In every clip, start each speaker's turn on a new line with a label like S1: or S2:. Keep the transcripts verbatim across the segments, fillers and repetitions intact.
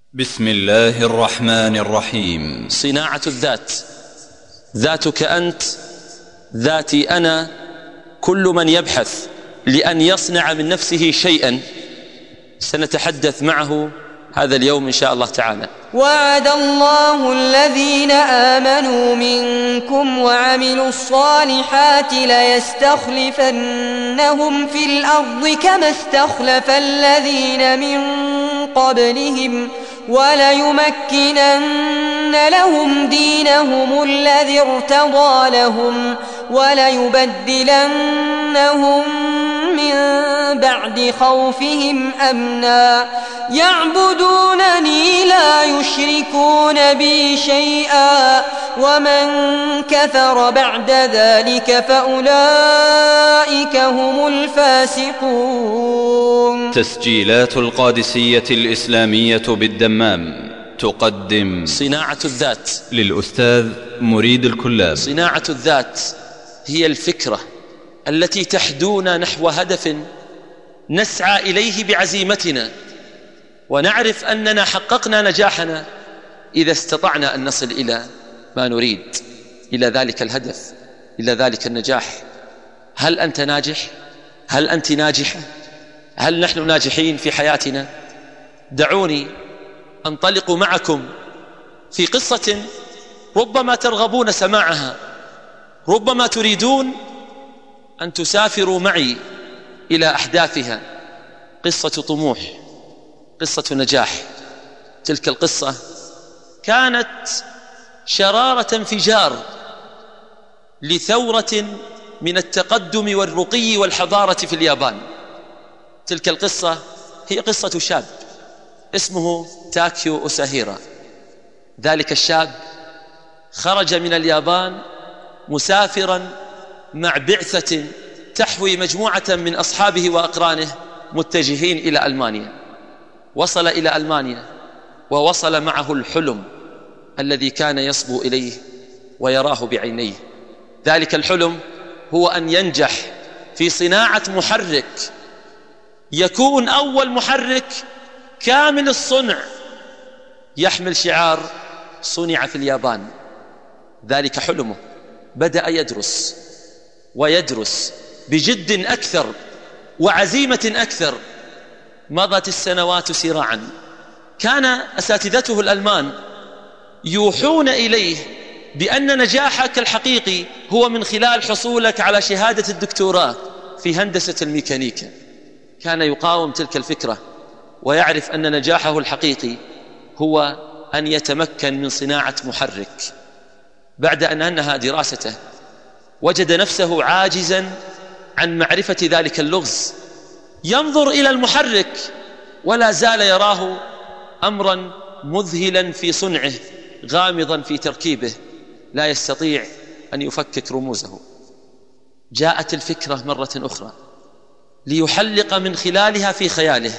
S1: بسم الله الرحمن الرحيم.
S2: صناعة الذات، ذاتك أنت، ذاتي أنا. كل من يبحث لأن يصنع من نفسه شيئا سنتحدث معه هذا اليوم إن شاء الله تعالى.
S3: وعد الله الذين آمنوا منكم وعملوا الصالحات ليستخلفنهم في الأرض كما استخلف الذين من قبلهم وليمكنن لهم دينهم الذي ارتضى لهم وليبدلنهم من بعد خوفهم أمنا يعبدونني لا يشركون بي شيئا ومن كفر بعد ذلك فأولئك هم الفاسقون.
S1: تسجيلات القادسية الإسلامية بالدمام تقدم
S2: صناعة الذات
S1: للأستاذ مريد الكلاب.
S2: صناعة الذات هي الفكرة التي تحدونا نحو هدف نسعى إليه بعزيمتنا، ونعرف أننا حققنا نجاحنا إذا استطعنا أن نصل إلى ما نريد، إلى ذلك الهدف، إلى ذلك النجاح. هل أنت ناجح؟ هل أنت ناجحة؟ هل نحن ناجحين في حياتنا؟ دعوني أنطلق معكم في قصة ربما ترغبون سماعها، ربما تريدون أن تسافروا معي إلى أحداثها. قصة طموح، قصة نجاح. تلك القصة كانت شرارة انفجار لثورة من التقدم والرقي والحضارة في اليابان. تلك القصة هي قصة شاب اسمه تاكيو أوساهيرا. ذلك الشاب خرج من اليابان مسافرا مع بعثة تحوي مجموعة من أصحابه وأقرانه متجهين إلى ألمانيا. وصل إلى ألمانيا ووصل معه الحلم الذي كان يصبو إليه ويراه بعينيه. ذلك الحلم هو أن ينجح في صناعة محرك يكون أول محرك كامل الصنع يحمل شعار صنع في اليابان. ذلك حلمه. بدأ يدرس ويدرس بجد أكثر وعزيمة أكثر. مضت السنوات سراعا. كان أساتذته الألمان يوحون إليه بأن نجاحك الحقيقي هو من خلال حصولك على شهادة الدكتوراه في هندسة الميكانيكا. كان يقاوم تلك الفكرة ويعرف أن نجاحه الحقيقي هو أن يتمكن من صناعة محرك. بعد أن أنهى دراسته وجد نفسه عاجزا عن معرفة ذلك اللغز. ينظر إلى المحرك ولا زال يراه أمرا مذهلا في صنعه، غامضا في تركيبه، لا يستطيع أن يفكك رموزه. جاءت الفكرة مرة أخرى ليحلق من خلالها في خياله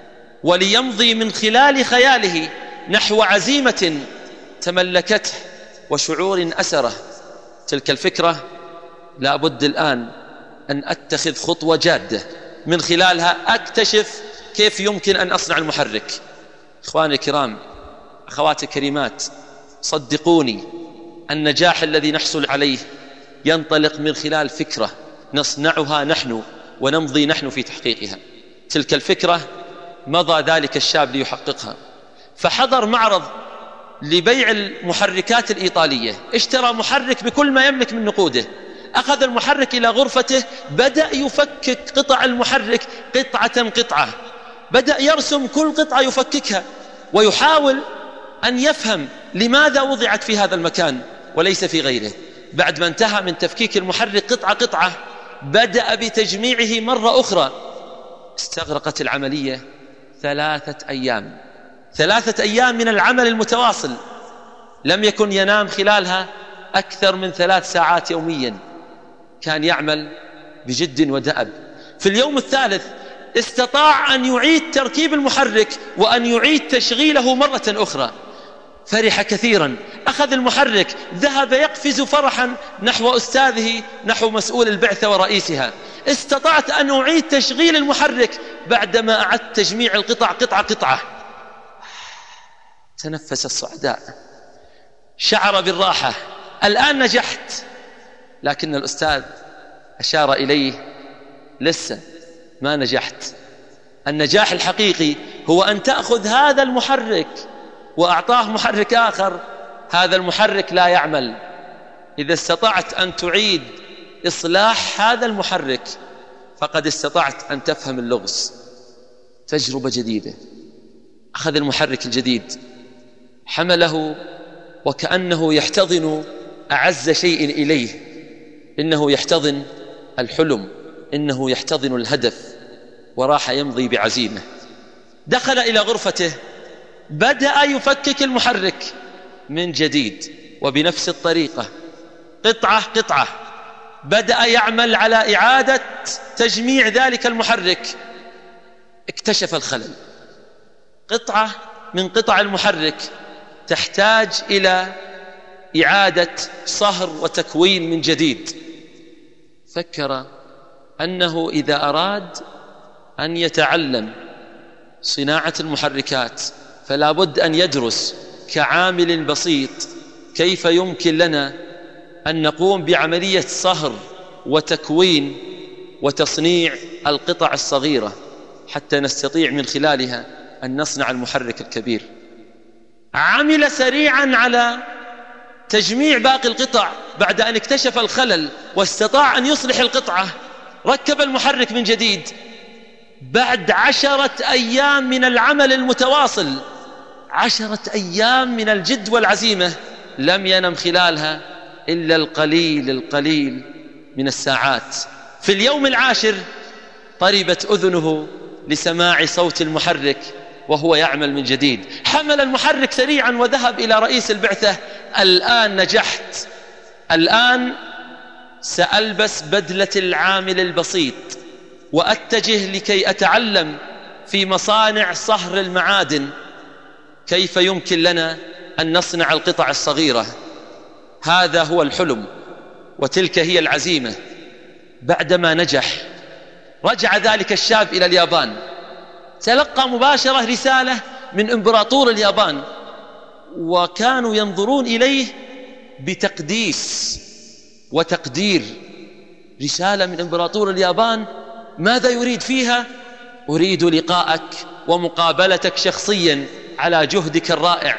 S2: وليمضي من خلال خياله نحو عزيمة تملكته وشعور أسره. تلك الفكرة لا بد الآن أن أتخذ خطوة جادة من خلالها أكتشف كيف يمكن أن أصنع المحرك. إخواني الكرام، أخواتي الكريمات، صدقوني النجاح الذي نحصل عليه ينطلق من خلال فكرة نصنعها نحن ونمضي نحن في تحقيقها. تلك الفكرة مضى ذلك الشاب ليحققها، فحضر معرض لبيع المحركات الإيطالية. اشترى محرك بكل ما يملك من نقوده. أخذ المحرك إلى غرفته، بدأ يفكك قطع المحرك قطعة قطعة، بدأ يرسم كل قطعة يفككها ويحاول أن يفهم لماذا وضعت في هذا المكان وليس في غيره. بعد ما انتهى من تفكيك المحرك قطعة قطعة بدأ بتجميعه مرة أخرى. استغرقت العملية ثلاثة أيام ثلاثة أيام من العمل المتواصل. لم يكن ينام خلالها أكثر من ثلاث ساعات يوميا. كان يعمل بجد ودأب. في اليوم الثالث استطاع أن يعيد تركيب المحرك وأن يعيد تشغيله مرة أخرى. فرح كثيرا، أخذ المحرك، ذهب يقفز فرحا نحو أستاذه، نحو مسؤول البعثة ورئيسها. استطعت أن أعيد تشغيل المحرك بعدما أعدت تجميع القطع قطعة قطعة. تنفس الصعداء، شعر بالراحة، الآن نجحت. لكن الأستاذ أشار إليه: لسه ما نجحت. النجاح الحقيقي هو أن تأخذ هذا المحرك وأعطاه محرك آخر، هذا المحرك لا يعمل. إذا استطعت أن تعيد إصلاح هذا المحرك فقد استطعت أن تفهم اللغز. تجربة جديدة، أخذ المحرك الجديد، حمله وكأنه يحتضن أعز شيء إليه، إنه يحتضن الحلم، إنه يحتضن الهدف، وراح يمضي بعزيمة. دخل إلى غرفته، بدأ يفكك المحرك من جديد، وبنفس الطريقة قطعة قطعة بدأ يعمل على إعادة تجميع ذلك المحرك. اكتشف الخلل، قطعة من قطع المحرك تحتاج إلى إعادة صهر وتكوين من جديد. فكر أنه إذا أراد أن يتعلم صناعة المحركات فلا بد أن يدرس كعامل بسيط كيف يمكن لنا أن نقوم بعملية صهر وتكوين وتصنيع القطع الصغيرة حتى نستطيع من خلالها أن نصنع المحرك الكبير. عمل سريعا على تجميع باقي القطع بعد أن اكتشف الخلل واستطاع أن يصلح القطعة. ركب المحرك من جديد بعد عشرة أيام من العمل المتواصل، عشرة أيام من الجد والعزيمة، لم ينم خلالها إلا القليل القليل من الساعات. في اليوم العاشر طربت أذنه لسماع صوت المحرك وهو يعمل من جديد. حمل المحرك سريعا وذهب إلى رئيس البعثة: الآن نجحت، الآن سألبس بدلة العامل البسيط وأتجه لكي أتعلم في مصانع صهر المعادن كيف يمكن لنا أن نصنع القطع الصغيرة. هذا هو الحلم وتلك هي العزيمة. بعدما نجح رجع ذلك الشاب إلى اليابان، تلقى مباشرة رسالة من إمبراطور اليابان، وكانوا ينظرون إليه بتقديس وتقدير. رسالة من إمبراطور اليابان، ماذا يريد فيها؟ أريد لقاءك ومقابلتك شخصيا على جهدك الرائع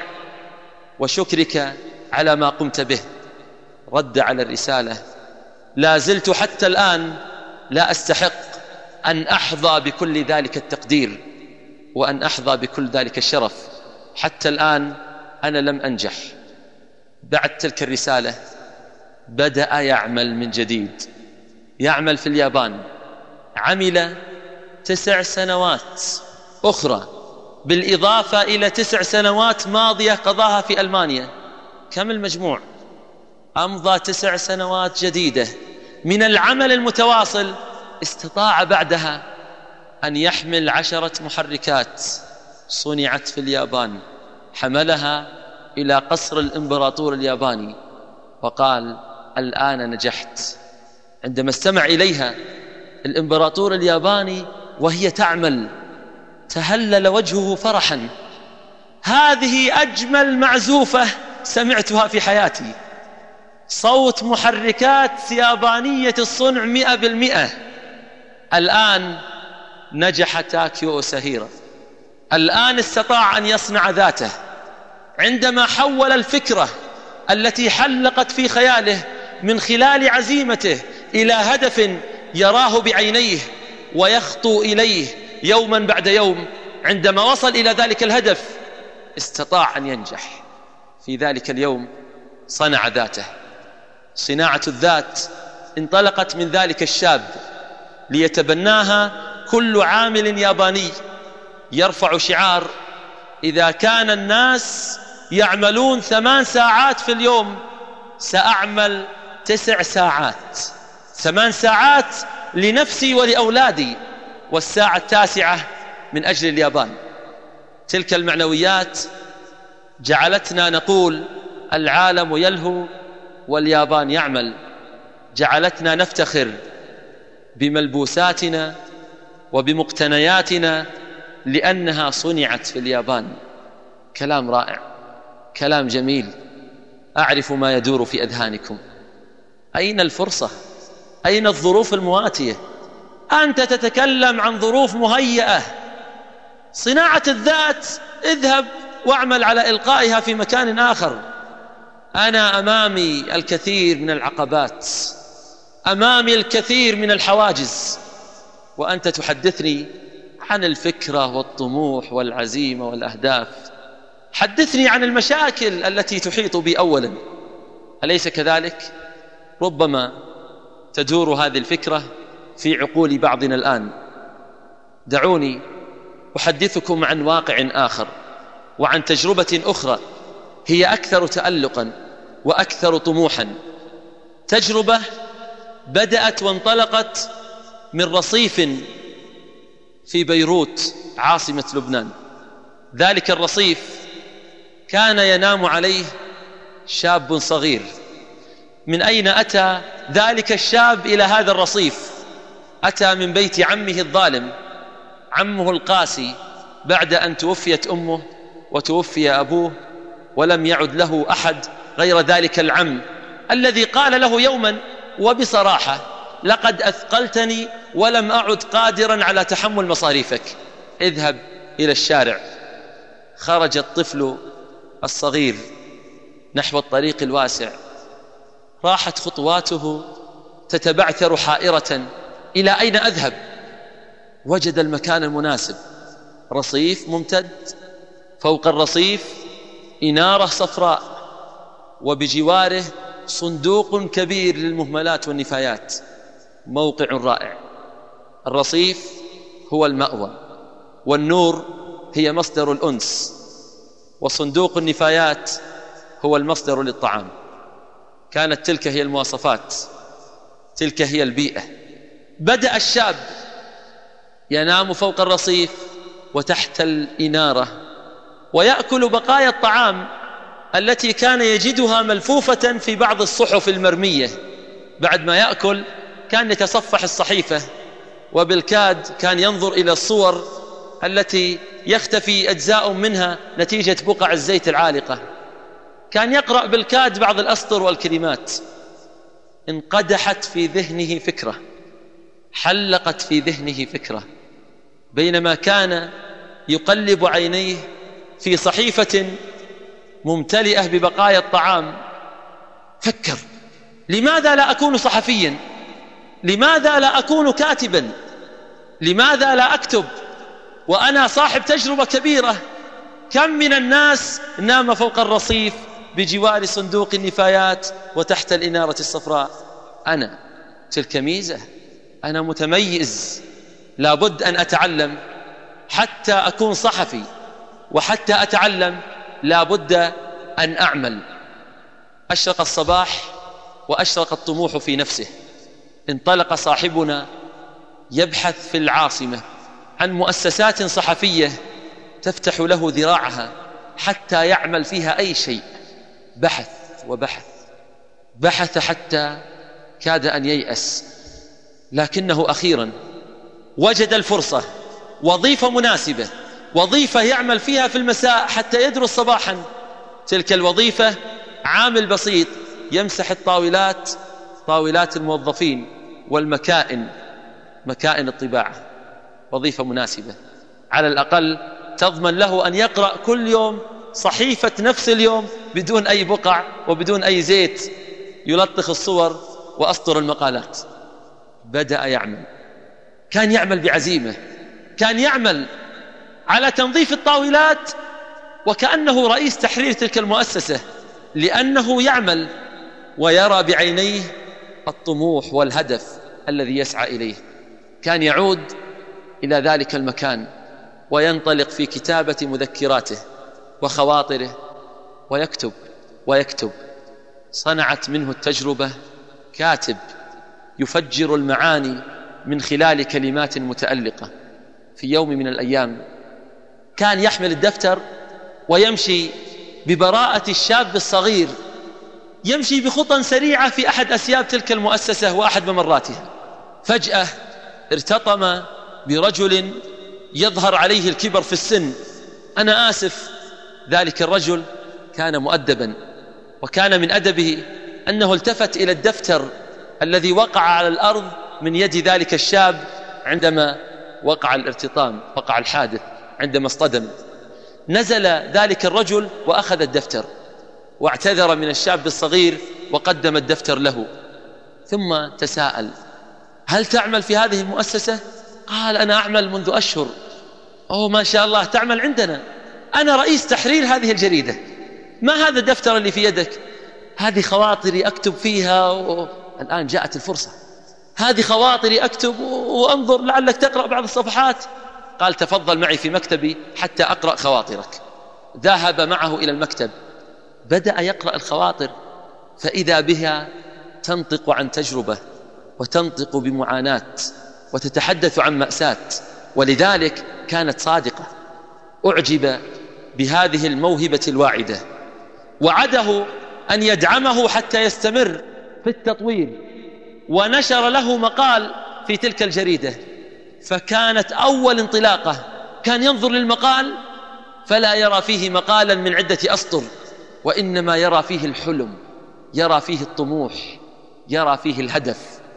S2: وشكرك على ما قمت به. رد على الرسالة: لا زلت حتى الآن لا أستحق أن أحظى بكل ذلك التقدير وأن أحظى بكل ذلك الشرف، حتى الآن أنا لم أنجح. بعد تلك الرسالة بدأ يعمل من جديد، يعمل في اليابان. عمل تسع سنوات أخرى بالإضافة إلى تسع سنوات ماضية قضاها في ألمانيا. كم المجموع؟ أمضى تسع سنوات جديدة من العمل المتواصل. استطاع بعدها أن يحمل عشرة محركات صنعت في اليابان، حملها إلى قصر الإمبراطور الياباني وقال: الآن نجحت. عندما استمع إليها الإمبراطور الياباني وهي تعمل تهلل وجهه فرحا. هذه أجمل معزوفة سمعتها في حياتي، صوت محركات يابانية الصنع مئة بالمئة. الآن نجح تاكيو أوساهيرا، الآن استطاع أن يصنع ذاته. عندما حول الفكرة التي حلقت في خياله من خلال عزيمته إلى هدف يراه بعينيه ويخطو إليه يوما بعد يوم، عندما وصل إلى ذلك الهدف استطاع أن ينجح. في ذلك اليوم صنع ذاته. صناعة الذات انطلقت من ذلك الشاب ليتبناها كل عامل ياباني، يرفع شعار: إذا كان الناس يعملون ثمان ساعات في اليوم سأعمل تسع ساعات، ثمان ساعات لنفسي ولأولادي، والساعة التاسعة من أجل اليابان. تلك المعنويات جعلتنا نقول العالم يلهو واليابان يعمل، جعلتنا نفتخر بملبوساتنا وبمقتنياتنا لأنها صنعت في اليابان. كلام رائع، كلام جميل، أعرف ما يدور في أذهانكم. أين الفرصة؟ أين الظروف المواتية؟ أنت تتكلم عن ظروف مهيئة. صناعة الذات اذهب واعمل على إلقائها في مكان آخر. أنا أمامي الكثير من العقبات، أمامي الكثير من الحواجز، وأنت تحدثني عن الفكرة والطموح والعزيمة والأهداف. حدثني عن المشاكل التي تحيط بي أولا، أليس كذلك؟ ربما تدور هذه الفكرة في عقول بعضنا الآن. دعوني أحدثكم عن واقع آخر وعن تجربة أخرى هي أكثر تألقا وأكثر طموحا. تجربة بدأت وانطلقت من رصيف في بيروت عاصمة لبنان. ذلك الرصيف كان ينام عليه شاب صغير. من أين أتى ذلك الشاب إلى هذا الرصيف؟ أتى من بيت عمه الظالم، عمه القاسي، بعد أن توفيت أمه وتوفي أبوه، ولم يعد له أحد غير ذلك العم الذي قال له يوما وبصراحة: لقد أثقلتني ولم أعد قادرا على تحمل مصاريفك، اذهب إلى الشارع. خرج الطفل الصغير نحو الطريق الواسع، راحت خطواته تتبعثر حائرة: إلى أين أذهب؟ وجد المكان المناسب، رصيف ممتد، فوق الرصيف إنارة صفراء، وبجواره صندوق كبير للمهملات والنفايات. موقع رائع. الرصيف هو المأوى، والنور هي مصدر الأنس، وصندوق النفايات هو المصدر للطعام. كانت تلك هي المواصفات، تلك هي البيئة. بدأ الشاب ينام فوق الرصيف وتحت الإنارة، ويأكل بقايا الطعام التي كان يجدها ملفوفة في بعض الصحف المرمية. بعد ما يأكل كان يتصفح الصحيفة، وبالكاد كان ينظر إلى الصور التي يختفي أجزاء منها نتيجة بقع الزيت العالقة. كان يقرأ بالكاد بعض الأسطر والكلمات. انقدحت في ذهنه فكرة، حلقت في ذهنه فكرة، بينما كان يقلب عينيه في صحيفة ممتلئة ببقايا الطعام. فكر: لماذا لا أكون صحفيا؟ لماذا لا أكون كاتبا؟ لماذا لا أكتب وأنا صاحب تجربة كبيرة؟ كم من الناس نام فوق الرصيف بجوار صندوق النفايات وتحت الإنارة الصفراء. أنا تلك ميزة، أنا متميز، لابد أن أتعلم حتى أكون صحفي، وحتى أتعلم لابد أن أعمل. أشرق الصباح وأشرق الطموح في نفسه. انطلق صاحبنا يبحث في العاصمة عن مؤسسات صحفية تفتح له ذراعها حتى يعمل فيها أي شيء. بحث وبحث، بحث حتى كاد أن ييأس، لكنه أخيرا وجد الفرصة، وظيفة مناسبة، وظيفة يعمل فيها في المساء حتى يدرس صباحا. تلك الوظيفة عامل بسيط يمسح الطاولات، طاولات الموظفين، والمكائن، مكائن الطباعة. وظيفة مناسبة، على الأقل تضمن له أن يقرأ كل يوم صحيفة نفس اليوم بدون أي بقع وبدون أي زيت يلطخ الصور وأسطر المقالات. بدأ يعمل، كان يعمل بعزيمة، كان يعمل على تنظيف الطاولات وكأنه رئيس تحرير تلك المؤسسة، لأنه يعمل ويرى بعينيه الطموح والهدف الذي يسعى إليه. كان يعود إلى ذلك المكان وينطلق في كتابة مذكراته وخواطره، ويكتب ويكتب. صنعت منه التجربة كاتب يفجر المعاني من خلال كلمات متألقة. في يوم من الأيام كان يحمل الدفتر ويمشي ببراءة الشاب الصغير، يمشي بخطى سريعة في أحد أسياب تلك المؤسسة وأحد ممراتها. فجأة ارتطم برجل يظهر عليه الكبر في السن. أنا آسف، ذلك الرجل كان مؤدبا، وكان من أدبه أنه التفت إلى الدفتر الذي وقع على الأرض من يد ذلك الشاب عندما وقع الارتطام، وقع الحادث عندما اصطدم. نزل ذلك الرجل وأخذ الدفتر واعتذر من الشاب الصغير وقدم الدفتر له، ثم تساءل: هل تعمل في هذه المؤسسة؟ قال: أنا أعمل منذ أشهر. أوه ما شاء الله، تعمل عندنا، أنا رئيس تحرير هذه الجريدة. ما هذا الدفتر اللي في يدك؟ هذه خواطري أكتب فيها و... الآن جاءت الفرصة، هذه خواطري أكتب وأنظر لعلك تقرأ بعض الصفحات. قال: تفضل معي في مكتبي حتى أقرأ خواطرك. ذهب معه إلى المكتب، بدأ يقرأ الخواطر، فإذا بها تنطق عن تجربة وتنطق بمعاناة وتتحدث عن مأساة، ولذلك كانت صادقة. أعجب بهذه الموهبة الواعدة، وعده أن يدعمه حتى يستمر في التطوير، ونشر له مقال في تلك الجريدة. فكانت أول انطلاقة كان ينظر للمقال فلا يرى فيه مقالا من عدة أسطر، وإنما يرى فيه الحلم، يرى فيه الطموح، يرى فيه الهدف.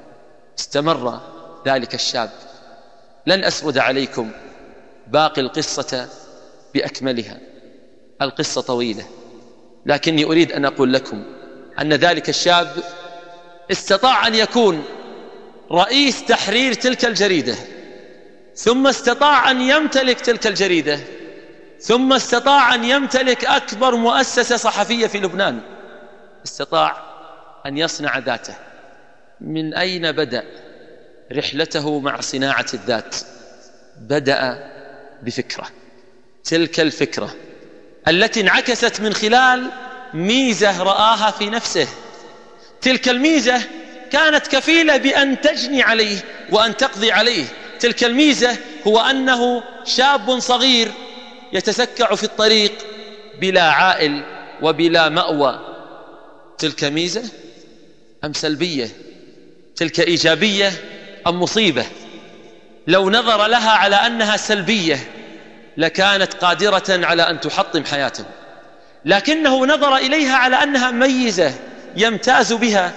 S2: استمر ذلك الشاب. لن أسرد عليكم باقي القصة بأكملها، القصة طويلة، لكني أريد أن أقول لكم أن ذلك الشاب استطاع أن يكون رئيس تحرير تلك الجريدة، ثم استطاع أن يمتلك تلك الجريدة، ثم استطاع أن يمتلك أكبر مؤسسة صحفية في لبنان. استطاع أن يصنع ذاته. من أين بدأ رحلته مع صناعة الذات؟ بدأ بفكرة، تلك الفكرة التي انعكست من خلال ميزة رآها في نفسه. تلك الميزة كانت كفيلة بأن تجني عليه وأن تقضي عليه. تلك الميزة هو أنه شاب صغير يتسكع في الطريق بلا عائل وبلا مأوى. تلك ميزة أم سلبية؟ تلك إيجابية أم مصيبة؟ لو نظر لها على أنها سلبية لكانت قادرة على أن تحطم حياته، لكنه نظر إليها على أنها ميزة يمتاز بها،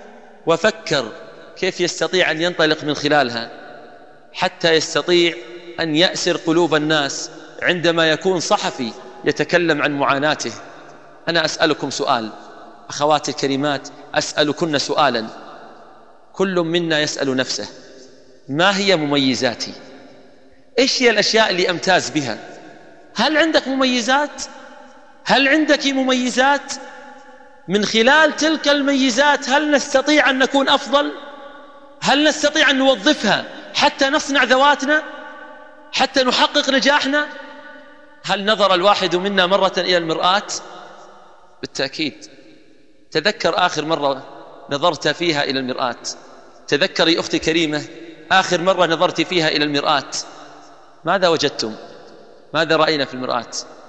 S2: وفكر كيف يستطيع أن ينطلق من خلالها حتى يستطيع أن يأسر قلوب الناس عندما يكون صحفي يتكلم عن معاناته. أنا أسألكم سؤال، أخواتي الكريمات، أسألكن سؤالا، كل منا يسأل نفسه: ما هي مميزاتي؟ إيش هي الأشياء اللي أمتاز بها؟ هل عندك مميزات؟ هل عندك مميزات؟ من خلال تلك الميزات هل نستطيع أن نكون أفضل؟ هل نستطيع أن نوظفها حتى نصنع ذواتنا، حتى نحقق نجاحنا؟ هل نظر الواحد منا مرة إلى المرآة؟ بالتأكيد. تذكر آخر مرة نظرت فيها إلى المرآة. تذكري أختي كريمة آخر مرة نظرت فيها إلى المرآة، ماذا وجدتم؟ ماذا رأينا في المرآة؟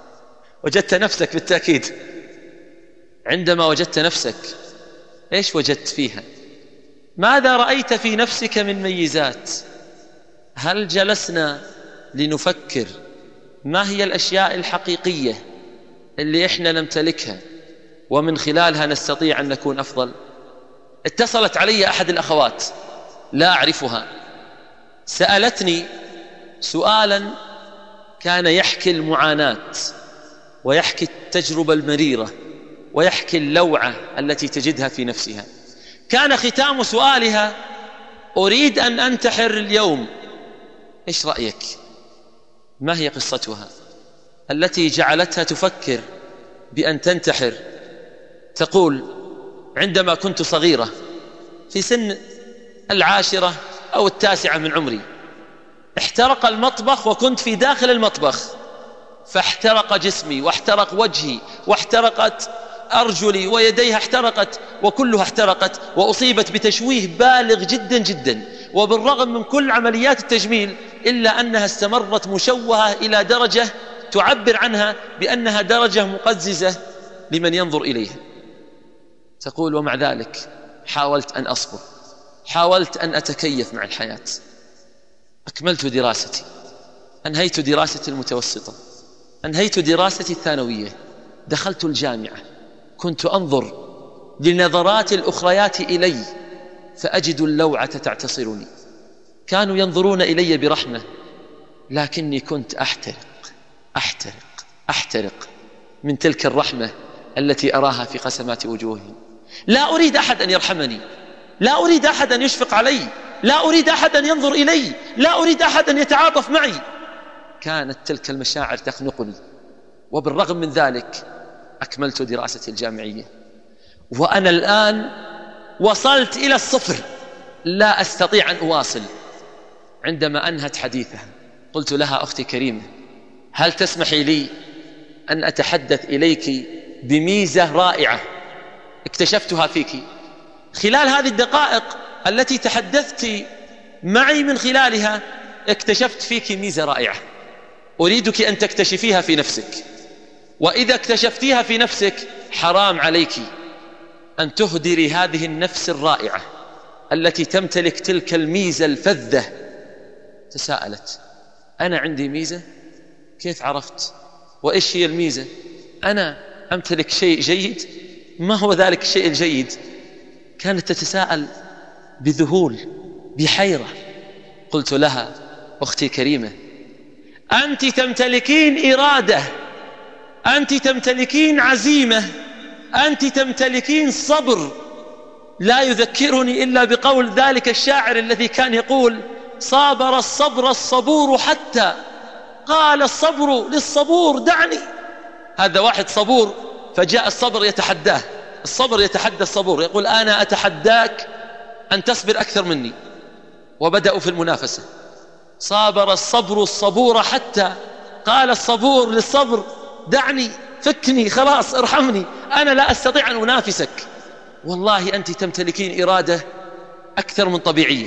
S2: وجدت نفسك بالتأكيد. عندما وجدت نفسك إيش وجدت فيها؟ ماذا رأيت في نفسك من ميزات؟ هل جلسنا لنفكر ما هي الأشياء الحقيقية اللي إحنا نمتلكها ومن خلالها نستطيع أن نكون أفضل؟ اتصلت علي أحد الأخوات لا أعرفها، سألتني سؤالا كان يحكي المعاناة ويحكي التجربة المريرة ويحكي اللوعة التي تجدها في نفسها. كان ختام سؤالها: أريد أن أنتحر اليوم، إيش رأيك؟ ما هي قصتها التي جعلتها تفكر بأن تنتحر؟ تقول: عندما كنت صغيرة في سن العاشرة أو التاسعة من عمري، احترق المطبخ وكنت في داخل المطبخ، فاحترق جسمي واحترق وجهي واحترقت أرجلي ويديها احترقت وكلها احترقت، وأصيبت بتشويه بالغ جدا جدا، وبالرغم من كل عمليات التجميل إلا أنها استمرت مشوهة إلى درجة تعبر عنها بأنها درجة مقززة لمن ينظر إليها. تقول: ومع ذلك حاولت أن أصبر، حاولت أن أتكيف مع الحياة، أكملت دراستي، أنهيت دراستي المتوسطة، أنهيت دراستي الثانوية، دخلت الجامعة، كنت أنظر لنظرات الأخريات إلي فأجد اللوعة تعتصرني. كانوا ينظرون إلي برحمة، لكني كنت أحترق أحترق أحترق من تلك الرحمة التي أراها في قسمات وجوههم. لا أريد أحد أن يرحمني، لا أريد أحد أن يشفق علي، لا أريد أحد أن ينظر إلي، لا أريد أحد أن يتعاطف معي. كانت تلك المشاعر تخنقني، وبالرغم من ذلك أكملت دراستي الجامعية، وأنا الآن وصلت إلى الصفر، لا أستطيع أن أواصل. عندما أنهت حديثها قلت لها: أختي كريمة، هل تسمحي لي أن أتحدث إليك بميزة رائعة اكتشفتها فيك؟ خلال هذه الدقائق التي تحدثت معي من خلالها اكتشفت فيك ميزة رائعة، أريدك أن تكتشفيها في نفسك، وإذا اكتشفتيها في نفسك حرام عليك أن تهدري هذه النفس الرائعة التي تمتلك تلك الميزة الفذة. تساءلت: أنا عندي ميزة؟ كيف عرفت؟ وإيش هي الميزة؟ أنا أمتلك شيء جيد؟ ما هو ذلك الشيء الجيد؟ كانت تتساءل بذهول بحيرة. قلت لها: أختي كريمة، أنت تمتلكين إرادة، أنت تمتلكين عزيمة، أنت تمتلكين صبر. لا يذكرني إلا بقول ذلك الشاعر الذي كان يقول: صابر الصبر الصبور حتى قال الصبر للصبور دعني. هذا واحد صبور، فجاء الصبر يتحداه، الصبر يتحدى الصبور، يقول: أنا أتحداك أن تصبر أكثر مني. وبدأوا في المنافسة. صابر الصبر الصبور حتى قال الصبور للصبر دعني، فكني، خلاص ارحمني، أنا لا أستطيع أن أنافسك. والله أنت تمتلكين إرادة أكثر من طبيعية.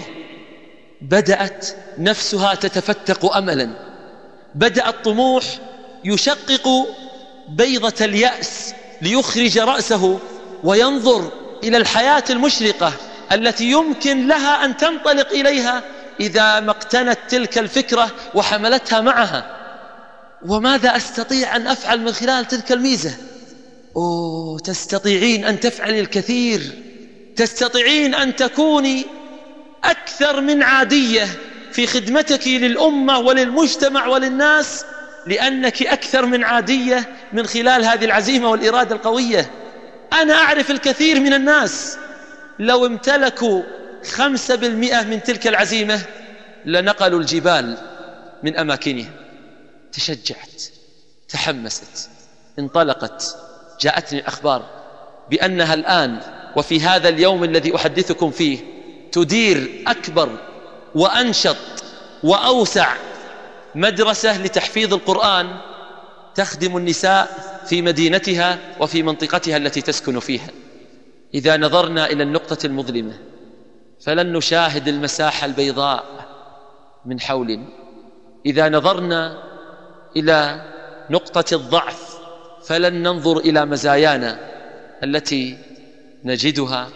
S2: بدأت نفسها تتفتق أملا، بدأ الطموح يشقق بيضة اليأس ليخرج رأسه وينظر إلى الحياة المشرقة التي يمكن لها أن تنطلق إليها إذا ما اقتنت تلك الفكرة وحملتها معها. وماذا أستطيع أن أفعل من خلال تلك الميزة؟ أوه، تستطيعين أن تفعلي الكثير، تستطيعين أن تكوني أكثر من عادية في خدمتك للأمة وللمجتمع وللناس، لأنك أكثر من عادية من خلال هذه العزيمة والإرادة القوية. أنا أعرف الكثير من الناس لو امتلكوا خمسة بالمئة من تلك العزيمة لنقلوا الجبال من أماكنها. تشجعت، تحمست، انطلقت. جاءتني الأخبار بأنها الآن وفي هذا اليوم الذي أحدثكم فيه تدير أكبر وأنشط وأوسع مدرسة لتحفيظ القرآن تخدم النساء في مدينتها وفي منطقتها التي تسكن فيها. إذا نظرنا إلى النقطة المظلمة فلن نشاهد المساحة البيضاء من حولنا. إذا نظرنا إلى نقطة الضعف فلن ننظر إلى مزايانا التي نجدها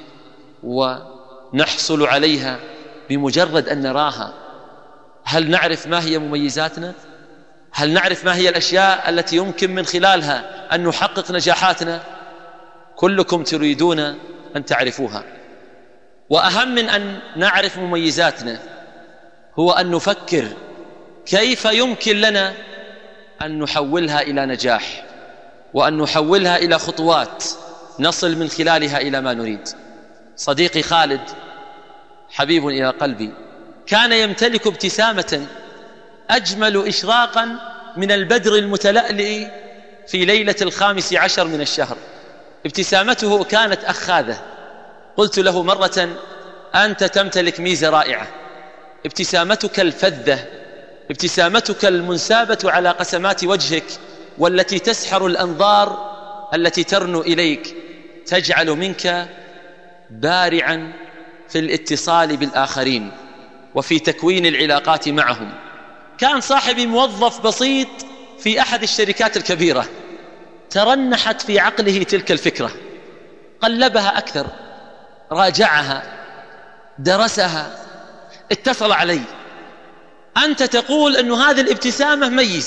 S2: ونحصل عليها بمجرد أن نراها. هل نعرف ما هي مميزاتنا؟ هل نعرف ما هي الأشياء التي يمكن من خلالها أن نحقق نجاحاتنا؟ كلكم تريدون أن تعرفوها. وأهم من أن نعرف مميزاتنا هو أن نفكر كيف يمكن لنا أن نحولها إلى نجاح، وأن نحولها إلى خطوات نصل من خلالها إلى ما نريد. صديقي خالد حبيب إلى قلبي كان يمتلك ابتسامة أجمل إشراقا من البدر المتلألئ في ليلة الخامس عشر من الشهر. ابتسامته كانت أخاذة. قلت له مرة: أنت تمتلك ميزة رائعة، ابتسامتك الفذة، ابتسامتك المنسابة على قسمات وجهك والتي تسحر الأنظار التي ترنو إليك، تجعل منك بارعا في الاتصال بالآخرين وفي تكوين العلاقات معهم. كان صاحبي موظف بسيط في أحد الشركات الكبيرة، ترنحت في عقله تلك الفكرة، قلبها أكثر، راجعها، درسها، اتصل علي: أنت تقول أن هذه الابتسامة ميزة،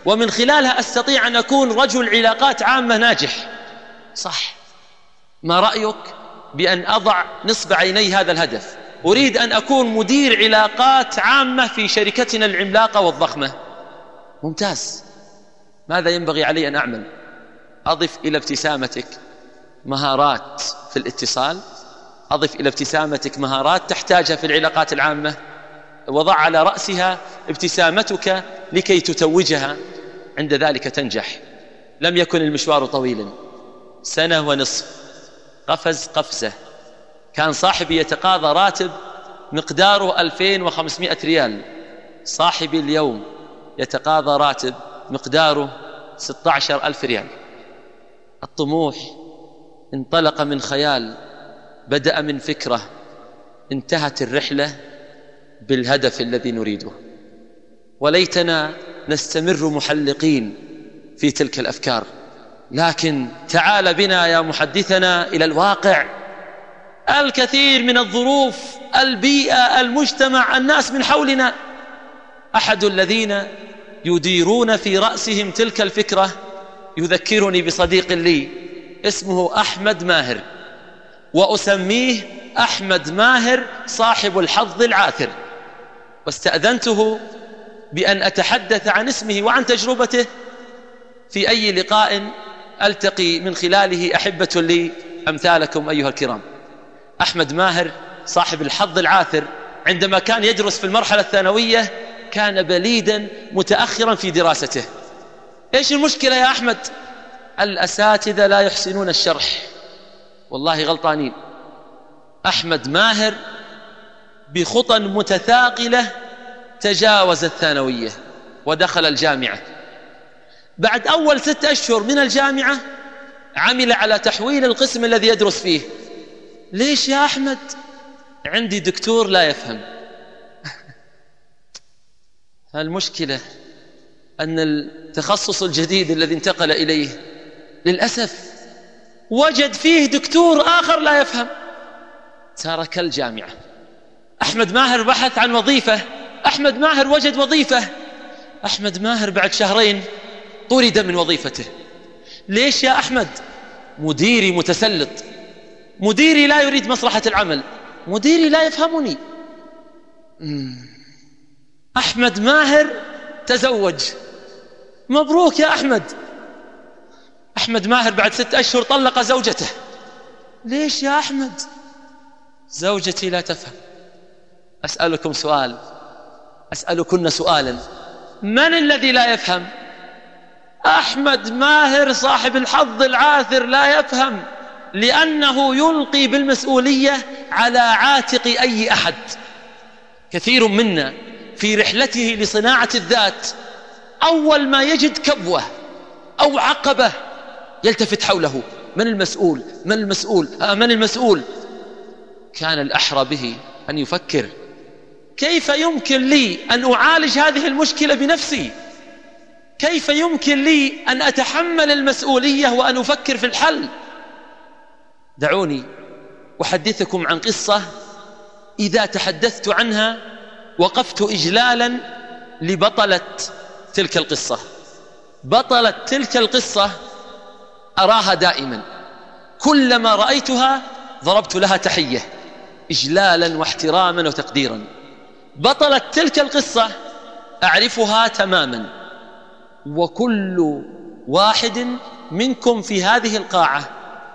S2: ومن خلالها أستطيع أن أكون رجل علاقات عامة ناجح. صح. ما رأيك بأن أضع نصب عيني هذا الهدف؟ أريد أن أكون مدير علاقات عامة في شركتنا العملاقة والضخمة. ممتاز. ماذا ينبغي علي أن أعمل؟ أضف إلى ابتسامتك مهارات في الاتصال، أضف إلى ابتسامتك مهارات تحتاجها في العلاقات العامة، وضع على رأسها ابتسامتك لكي تتوجها، عند ذلك تنجح. لم يكن المشوار طويلا، سنة ونصف، قفز قفزة. كان صاحبي يتقاضى راتب مقداره ألفين وخمسمائة ريال، صاحبي اليوم يتقاضى راتب مقداره ستة عشر ألف ريال. الطموح انطلق من خيال، بدأ من فكرة، انتهت الرحلة بالهدف الذي نريده. وليتنا نستمر محلقين في تلك الأفكار، لكن تعال بنا يا محدثنا إلى الواقع. الكثير من الظروف، البيئة، المجتمع، الناس من حولنا. أحد الذين يديرون في رأسهم تلك الفكرة يذكرني بصديق لي اسمه أحمد ماهر، وأسميه أحمد ماهر صاحب الحظ العاثر. واستأذنته بأن أتحدث عن اسمه وعن تجربته في أي لقاء ألتقي من خلاله أحبة لي أمثالكم أيها الكرام. أحمد ماهر صاحب الحظ العاثر عندما كان يدرس في المرحلة الثانوية كان بليدا متأخرا في دراسته. إيش المشكلة يا أحمد؟ الأساتذة لا يحسنون الشرح. والله غلطانين. أحمد ماهر بخطى متثاقلة تجاوز الثانوية ودخل الجامعة. بعد أول ست أشهر من الجامعة عمل على تحويل القسم الذي يدرس فيه. ليش يا أحمد؟ عندي دكتور لا يفهم. المشكلة أن التخصص الجديد الذي انتقل إليه للأسف وجد فيه دكتور آخر لا يفهم، ترك الجامعة. أحمد ماهر بحث عن وظيفة، أحمد ماهر وجد وظيفة. أحمد ماهر بعد شهرين طرد من وظيفته. ليش يا أحمد؟ مديري متسلط، مديري لا يريد مصلحة العمل، مديري لا يفهمني. أحمد ماهر تزوج. مبروك يا أحمد. أحمد ماهر بعد ست أشهر طلق زوجته. ليش يا أحمد؟ زوجتي لا تفهم. أسألكم سؤال، أسألكن سؤالا، من الذي لا يفهم؟ أحمد ماهر صاحب الحظ العاثر لا يفهم، لأنه يلقي بالمسؤولية على عاتق أي أحد. كثير منا في رحلته لصناعة الذات أول ما يجد كبوة أو عقبة يلتفت حوله: من المسؤول؟ من المسؤول؟ آه من المسؤول؟ كان الأحرى به أن يفكر: كيف يمكن لي أن أعالج هذه المشكلة بنفسي؟ كيف يمكن لي أن أتحمل المسؤولية وأن أفكر في الحل؟ دعوني أحدثكم عن قصة إذا تحدثت عنها وقفت إجلالا لبطلة تلك القصة. بطلة تلك القصة أراها دائما، كلما رأيتها ضربت لها تحية إجلالا واحتراما وتقديرا. بطلة تلك القصة أعرفها تماما، وكل واحد منكم في هذه القاعة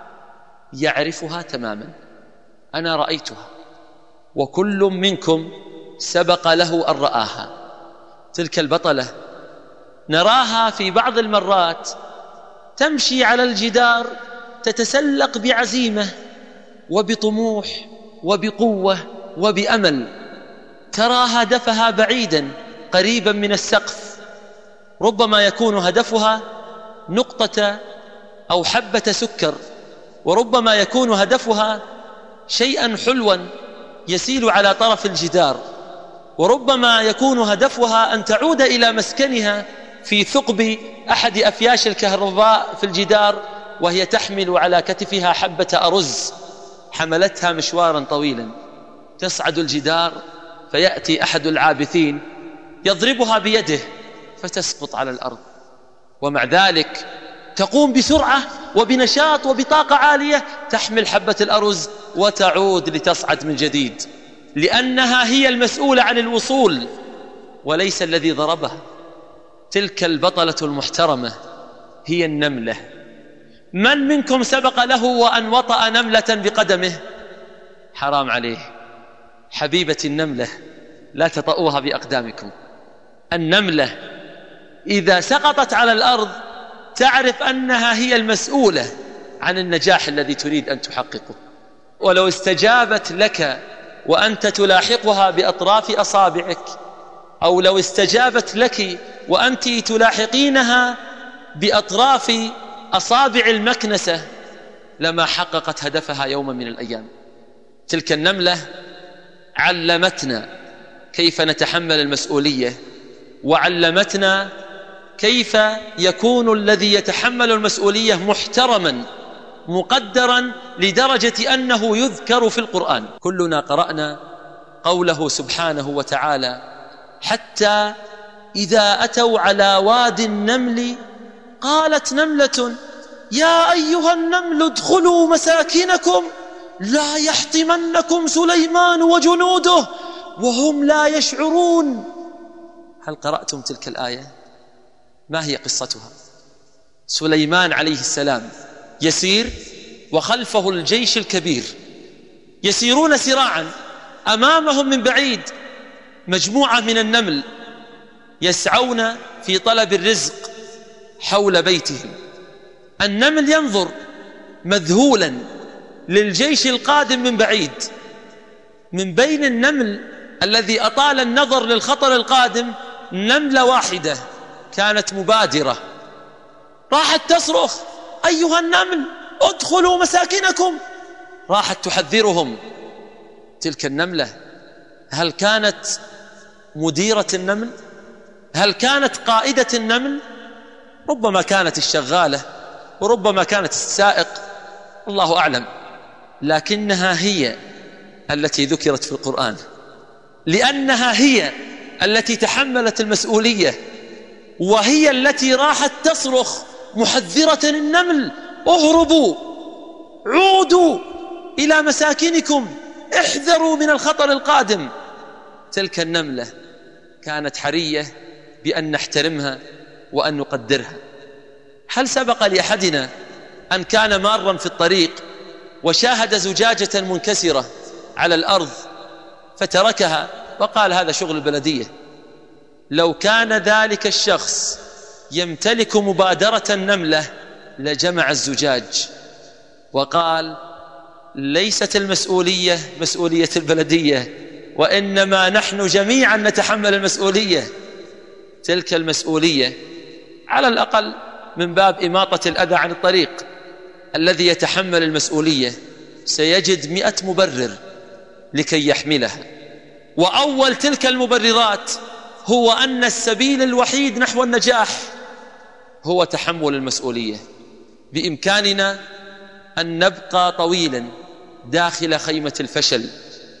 S2: يعرفها تماما. أنا رأيتها وكل منكم سبق له أن رآها. تلك البطلة نراها في بعض المرات تمشي على الجدار تتسلق بعزيمة وبطموح وبقوة وبأمل. ترى هدفها بعيدا قريبا من السقف، ربما يكون هدفها نقطة أو حبة سكر، وربما يكون هدفها شيئا حلوا يسيل على طرف الجدار، وربما يكون هدفها أن تعود إلى مسكنها في ثقب أحد أفياش الكهرباء في الجدار وهي تحمل على كتفها حبة أرز حملتها مشوارا طويلا. تصعد الجدار فيأتي أحد العابثين يضربها بيده فتسقط على الأرض. ومع ذلك تقوم بسرعة وبنشاط وبطاقة عالية، تحمل حبة الأرز وتعود لتصعد من جديد، لأنها هي المسؤولة عن الوصول وليس الذي ضربها. تلك البطلة المحترمة هي النملة. من منكم سبق له وأن وطأ نملة بقدمه؟ حرام عليه. حبيبة النملة، لا تطؤوها بأقدامكم. النملة إذا سقطت على الأرض تعرف أنها هي المسؤولة عن النجاح الذي تريد أن تحققه. ولو استجابت لك وأنت تلاحقها بأطراف أصابعك، أو لو استجابت لك وأنت تلاحقينها بأطراف أصابع المكنسة، لما حققت هدفها يوما من الأيام. تلك النملة علمتنا كيف نتحمل المسؤولية، وعلمتنا كيف يكون الذي يتحمل المسؤولية محترما مقدرا لدرجة أنه يذكر في القرآن. كلنا قرأنا قوله سبحانه وتعالى: حتى إذا أتوا على وادي النمل قالت نملة يا أيها النمل ادخلوا مساكنكم لا يحطمنكم سليمان وجنوده وهم لا يشعرون. هل قرأتم تلك الآية؟ ما هي قصتها؟ سليمان عليه السلام يسير وخلفه الجيش الكبير، يسيرون سراعا، أمامهم من بعيد مجموعة من النمل يسعون في طلب الرزق حول بيتهم. النمل ينظر مذهولا للجيش القادم من بعيد. من بين النمل الذي أطال النظر للخطر القادم نملة واحدة كانت مبادرة، راحت تصرخ: أيها النمل ادخلوا مساكنكم. راحت تحذرهم. تلك النملة هل كانت مديرة النمل؟ هل كانت قائدة النمل؟ ربما كانت الشغالة، وربما كانت السائق، الله أعلم، لكنها هي التي ذكرت في القرآن، لأنها هي التي تحملت المسؤولية، وهي التي راحت تصرخ محذرة النمل: اهربوا، عودوا إلى مساكنكم، احذروا من الخطر القادم. تلك النملة كانت حرية بأن نحترمها وأن نقدرها. هل سبق لأحدنا أن كان مارا في الطريق وشاهد زجاجة منكسرة على الأرض فتركها وقال هذا شغل البلدية؟ لو كان ذلك الشخص يمتلك مبادرة النملة لجمع الزجاج وقال: ليست المسؤولية مسؤولية البلدية، وإنما نحن جميعا نتحمل المسؤولية. تلك المسؤولية على الأقل من باب إماطة الأذى عن الطريق. الذي يتحمل المسؤولية سيجد مئة مبرر لكي يحملها، وأول تلك المبررات هو أن السبيل الوحيد نحو النجاح هو تحمل المسؤولية. بإمكاننا أن نبقى طويلا داخل خيمة الفشل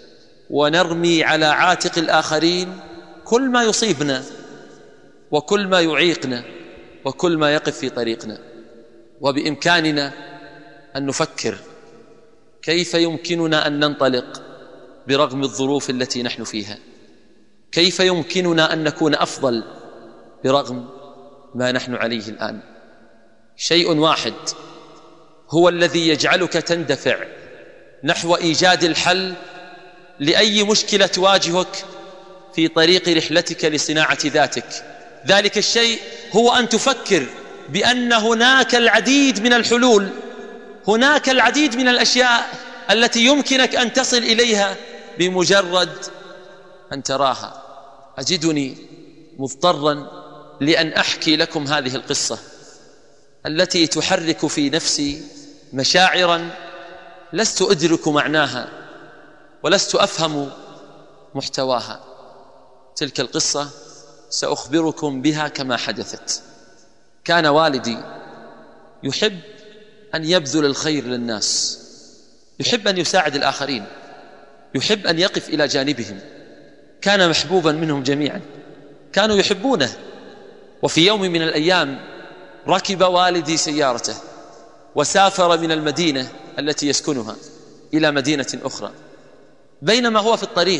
S2: ونرمي على عاتق الآخرين كل ما يصيبنا وكل ما يعيقنا وكل ما يقف في طريقنا. وبإمكاننا أن نفكر كيف يمكننا أن ننطلق برغم الظروف التي نحن فيها، كيف يمكننا أن نكون أفضل برغم ما نحن عليه الآن. شيء واحد هو الذي يجعلك تندفع نحو إيجاد الحل لأي مشكلة تواجهك في طريق رحلتك لصناعة ذاتك. ذلك الشيء هو أن تفكر بأن هناك العديد من الحلول، هناك العديد من الأشياء التي يمكنك أن تصل إليها بمجرد أن تراها. أجدني مضطرا لأن أحكي لكم هذه القصة التي تحرك في نفسي مشاعرا لست أدرك معناها ولست أفهم محتواها. تلك القصة سأخبركم بها كما حدثت. كان والدي يحب أن يبذل الخير للناس، يحب أن يساعد الآخرين، يحب أن يقف إلى جانبهم، كان محبوبا منهم جميعا، كانوا يحبونه. وفي يوم من الأيام ركب والدي سيارته وسافر من المدينة التي يسكنها إلى مدينة أخرى. بينما هو في الطريق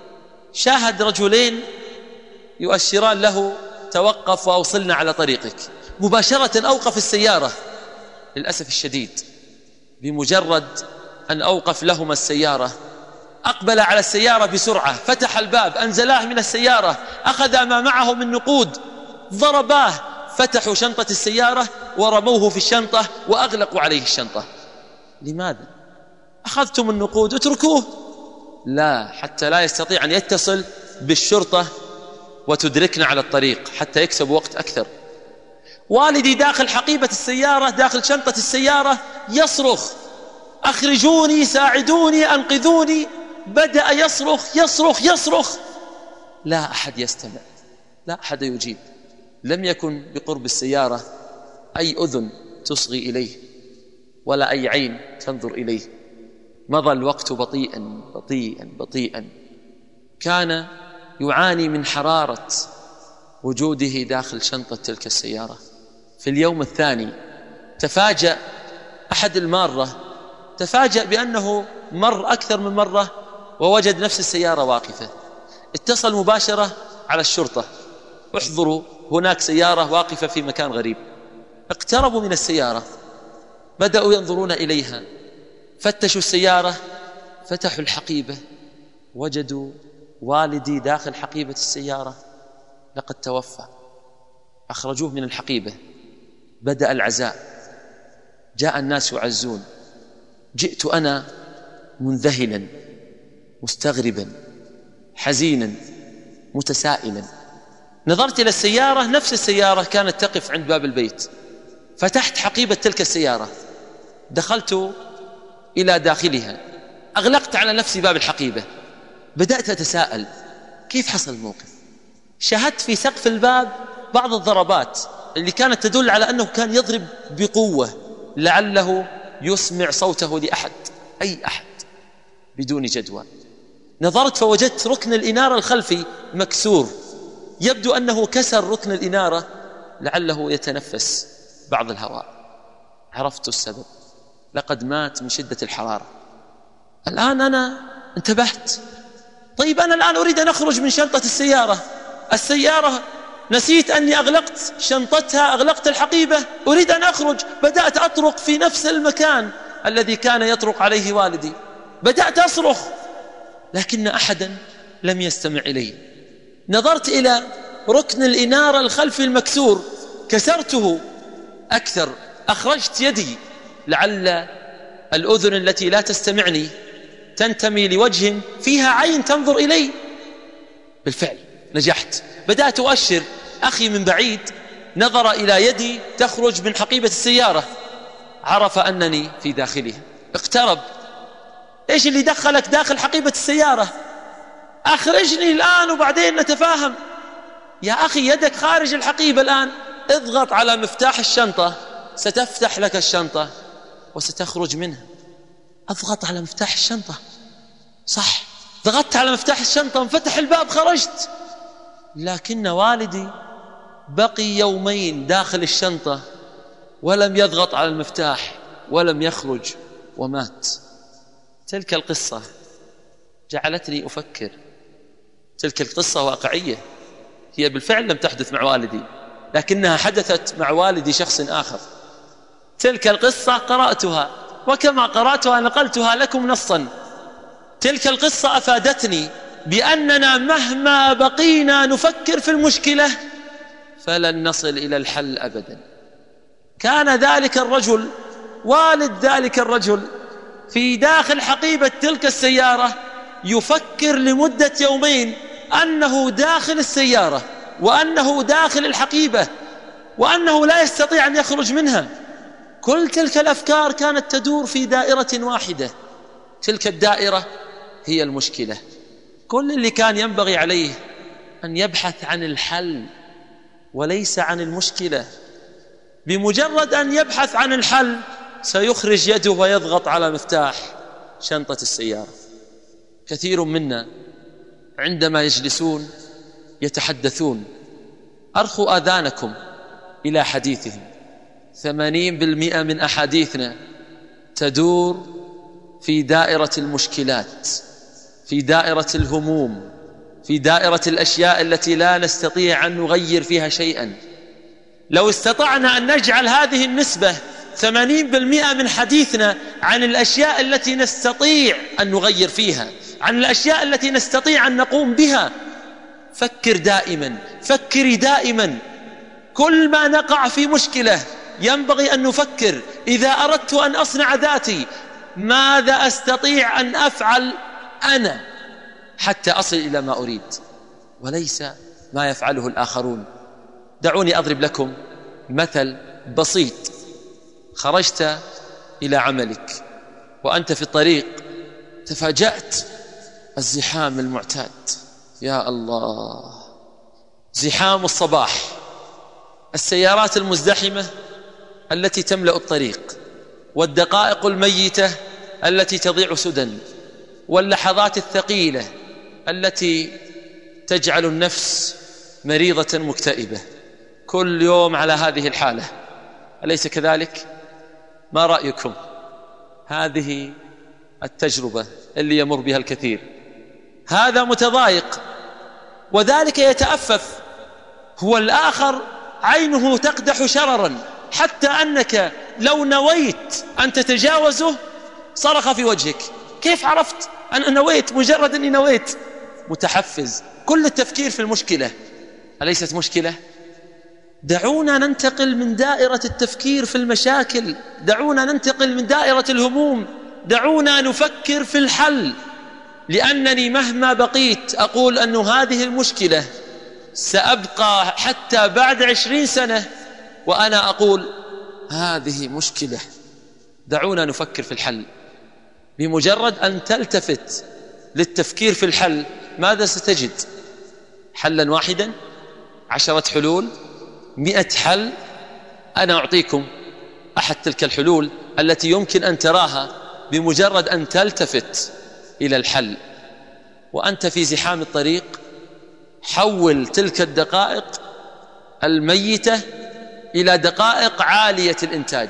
S2: شاهد رجلين يؤشران له توقف وأوصلنا على طريقك. مباشرة أوقف السيارة. للأسف الشديد بمجرد أن أوقف لهما السيارة أقبل على السيارة بسرعة، فتح الباب، أنزلاه من السيارة، أخذ ما معه من نقود، ضرباه، فتحوا شنطة السيارة ورموه في الشنطة وأغلقوا عليه الشنطة. لماذا؟ أخذتم النقود اتركوه. لا، حتى لا يستطيع أن يتصل بالشرطة وتدركنا على الطريق حتى يكسب وقت أكثر. والدي داخل حقيبة السيارة، داخل شنطة السيارة، يصرخ: أخرجوني، ساعدوني، أنقذوني. بدأ يصرخ يصرخ يصرخ، لا أحد يستمع، لا أحد يجيب. لم يكن بقرب السيارة أي أذن تصغي إليه ولا أي عين تنظر إليه. مضى الوقت بطيئا بطيئا بطيئا. كان يعاني من حرارة وجوده داخل شنطة تلك السيارة. في اليوم الثاني تفاجأ أحد المارة، تفاجأ بأنه مر أكثر من مرة ووجد نفس السيارة واقفة. اتصل مباشرة على الشرطة: احضروا، هناك سيارة واقفة في مكان غريب. اقتربوا من السيارة، بدأوا ينظرون إليها، فتشوا السيارة، فتحوا الحقيبة، وجدوا والدي داخل حقيبة السيارة لقد توفى. أخرجوه من الحقيبة، بدأ العزاء، جاء الناس يعزون. جئت أنا منذهلا مستغربا حزينا متسائلا. نظرت إلى السيارة، نفس السيارة كانت تقف عند باب البيت. فتحت حقيبة تلك السيارة، دخلت إلى داخلها، أغلقت على نفسي باب الحقيبة. بدأت أتساءل كيف حصل الموقف. شاهدت في سقف الباب بعض الضربات اللي كانت تدل على أنه كان يضرب بقوة، لعله يسمع صوته لأحد، أي أحد، بدون جدوى. نظرت فوجدت ركن الإنارة الخلفي مكسور، يبدو أنه كسر ركن الإنارة لعله يتنفس بعض الهواء. عرفت السبب، لقد مات من شدة الحرارة. الآن أنا انتبهت. طيب أنا الآن أريد أن أخرج من شنطة السيارة، السيارة نسيت أني أغلقت شنطتها، أغلقت الحقيبة، أريد أن أخرج. بدأت أطرق في نفس المكان الذي كان يطرق عليه والدي، بدأت أصرخ لكن أحدا لم يستمع إلي. نظرت إلى ركن الإنارة الخلفي المكسور، كسرته أكثر، أخرجت يدي لعل الأذن التي لا تستمعني تنتمي لوجه فيها عين تنظر إلي. بالفعل نجحت، بدأت أؤشر. أخي من بعيد نظر إلى يدي تخرج من حقيبة السيارة، عرف أنني في داخلها، اقترب: إيش اللي دخلك داخل حقيبة السيارة؟ أخرجني الآن وبعدين نتفاهم. يا أخي يدك خارج الحقيبة الآن، اضغط على مفتاح الشنطة ستفتح لك الشنطة وستخرج منها. أضغط على مفتاح الشنطة، صح، ضغطت على مفتاح الشنطة وانفتح الباب، خرجت. لكن والدي بقي يومين داخل الشنطة ولم يضغط على المفتاح ولم يخرج ومات. تلك القصة جعلتني أفكر. تلك القصة واقعية، هي بالفعل لم تحدث مع والدي، لكنها حدثت مع والدي شخص آخر. تلك القصة قرأتها، وكما قرأتها نقلتها لكم نصا. تلك القصة أفادتني بأننا مهما بقينا نفكر في المشكلة فلن نصل إلى الحل أبدا. كان ذلك الرجل، والد ذلك الرجل، في داخل حقيبة تلك السيارة يفكر لمدة يومين أنه داخل السيارة وأنه داخل الحقيبة وأنه لا يستطيع أن يخرج منها. كل تلك الأفكار كانت تدور في دائرة واحدة، تلك الدائرة هي المشكلة. كل اللي كان ينبغي عليه أن يبحث عن الحل وليس عن المشكلة. بمجرد أن يبحث عن الحل سيخرج يده ويضغط على مفتاح شنطة السيارة. كثير منا عندما يجلسون يتحدثون أرخوا آذانكم إلى حديثهم، ثمانين بالمئة من أحاديثنا تدور في دائرة المشكلات، في دائرة الهموم، في دائرة الأشياء التي لا نستطيع أن نغير فيها شيئا. لو استطعنا أن نجعل هذه النسبة ثمانين بالمئة من حديثنا عن الأشياء التي نستطيع أن نغير فيها، عن الأشياء التي نستطيع أن نقوم بها. فكر دائما، فكري دائما. كل ما نقع في مشكلة ينبغي أن نفكر: إذا أردت أن أصنع ذاتي، ماذا أستطيع أن أفعل أنا حتى أصل إلى ما أريد، وليس ما يفعله الآخرون. دعوني أضرب لكم مثل بسيط. خرجت إلى عملك وأنت في الطريق تفاجأت الزحام المعتاد. يا الله، زحام الصباح، السيارات المزدحمة التي تملأ الطريق، والدقائق الميتة التي تضيع سدى، واللحظات الثقيلة التي تجعل النفس مريضة مكتئبة. كل يوم على هذه الحالة، أليس كذلك؟ ما رأيكم؟ هذه التجربة اللي يمر بها الكثير. هذا متضايق وذلك يتأفف، هو الآخر عينه تقدح شررا، حتى أنك لو نويت أن تتجاوزه صرخ في وجهك. كيف عرفت أن نويت؟ مجرد أني نويت. متحفز، كل التفكير في المشكلة. أليست مشكلة؟ دعونا ننتقل من دائرة التفكير في المشاكل، دعونا ننتقل من دائرة الهموم، دعونا نفكر في الحل. لأنني مهما بقيت أقول أن هذه المشكلة سأبقى حتى بعد عشرين سنة وأنا أقول هذه مشكلة. دعونا نفكر في الحل. بمجرد أن تلتفت للتفكير في الحل، ماذا ستجد؟ حلا واحدا، عشرة حلول، مئة حل. أنا أعطيكم أحد تلك الحلول التي يمكن أن تراها بمجرد أن تلتفت إلى الحل. وأنت في زحام الطريق، حول تلك الدقائق الميتة إلى دقائق عالية الإنتاج.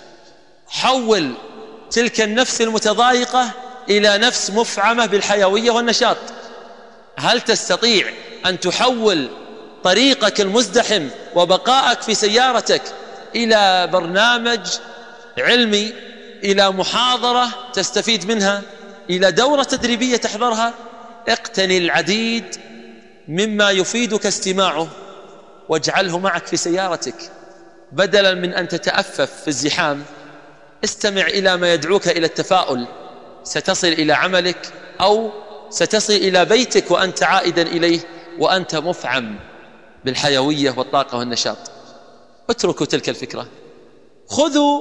S2: حول تلك النفس المتضايقة إلى نفس مفعمة بالحيوية والنشاط. هل تستطيع أن تحول طريقك المزدحم وبقائك في سيارتك إلى برنامج علمي، إلى محاضرة تستفيد منها، إلى دورة تدريبية تحضرها؟ اقتني العديد مما يفيدك استماعه واجعله معك في سيارتك، بدلا من أن تتأفف في الزحام. استمع إلى ما يدعوك إلى التفاؤل. ستصل إلى عملك أو ستصل إلى بيتك وأنت عائدا إليه وأنت مفعم بالحيوية والطاقة والنشاط. اتركوا تلك الفكرة، خذوا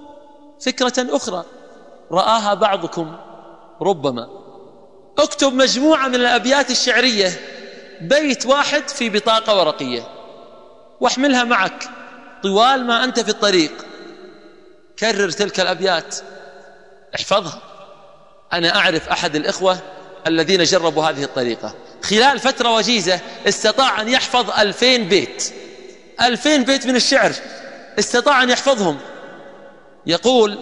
S2: فكرة أخرى رآها بعضكم ربما. اكتب مجموعة من الأبيات الشعرية، بيت واحد في بطاقة ورقية، واحملها معك طوال ما أنت في الطريق. كرر تلك الأبيات، احفظها. أنا أعرف أحد الإخوة الذين جربوا هذه الطريقة، خلال فترة وجيزة استطاع أن يحفظ ألفين بيت، ألفين بيت من الشعر استطاع أن يحفظهم. يقول: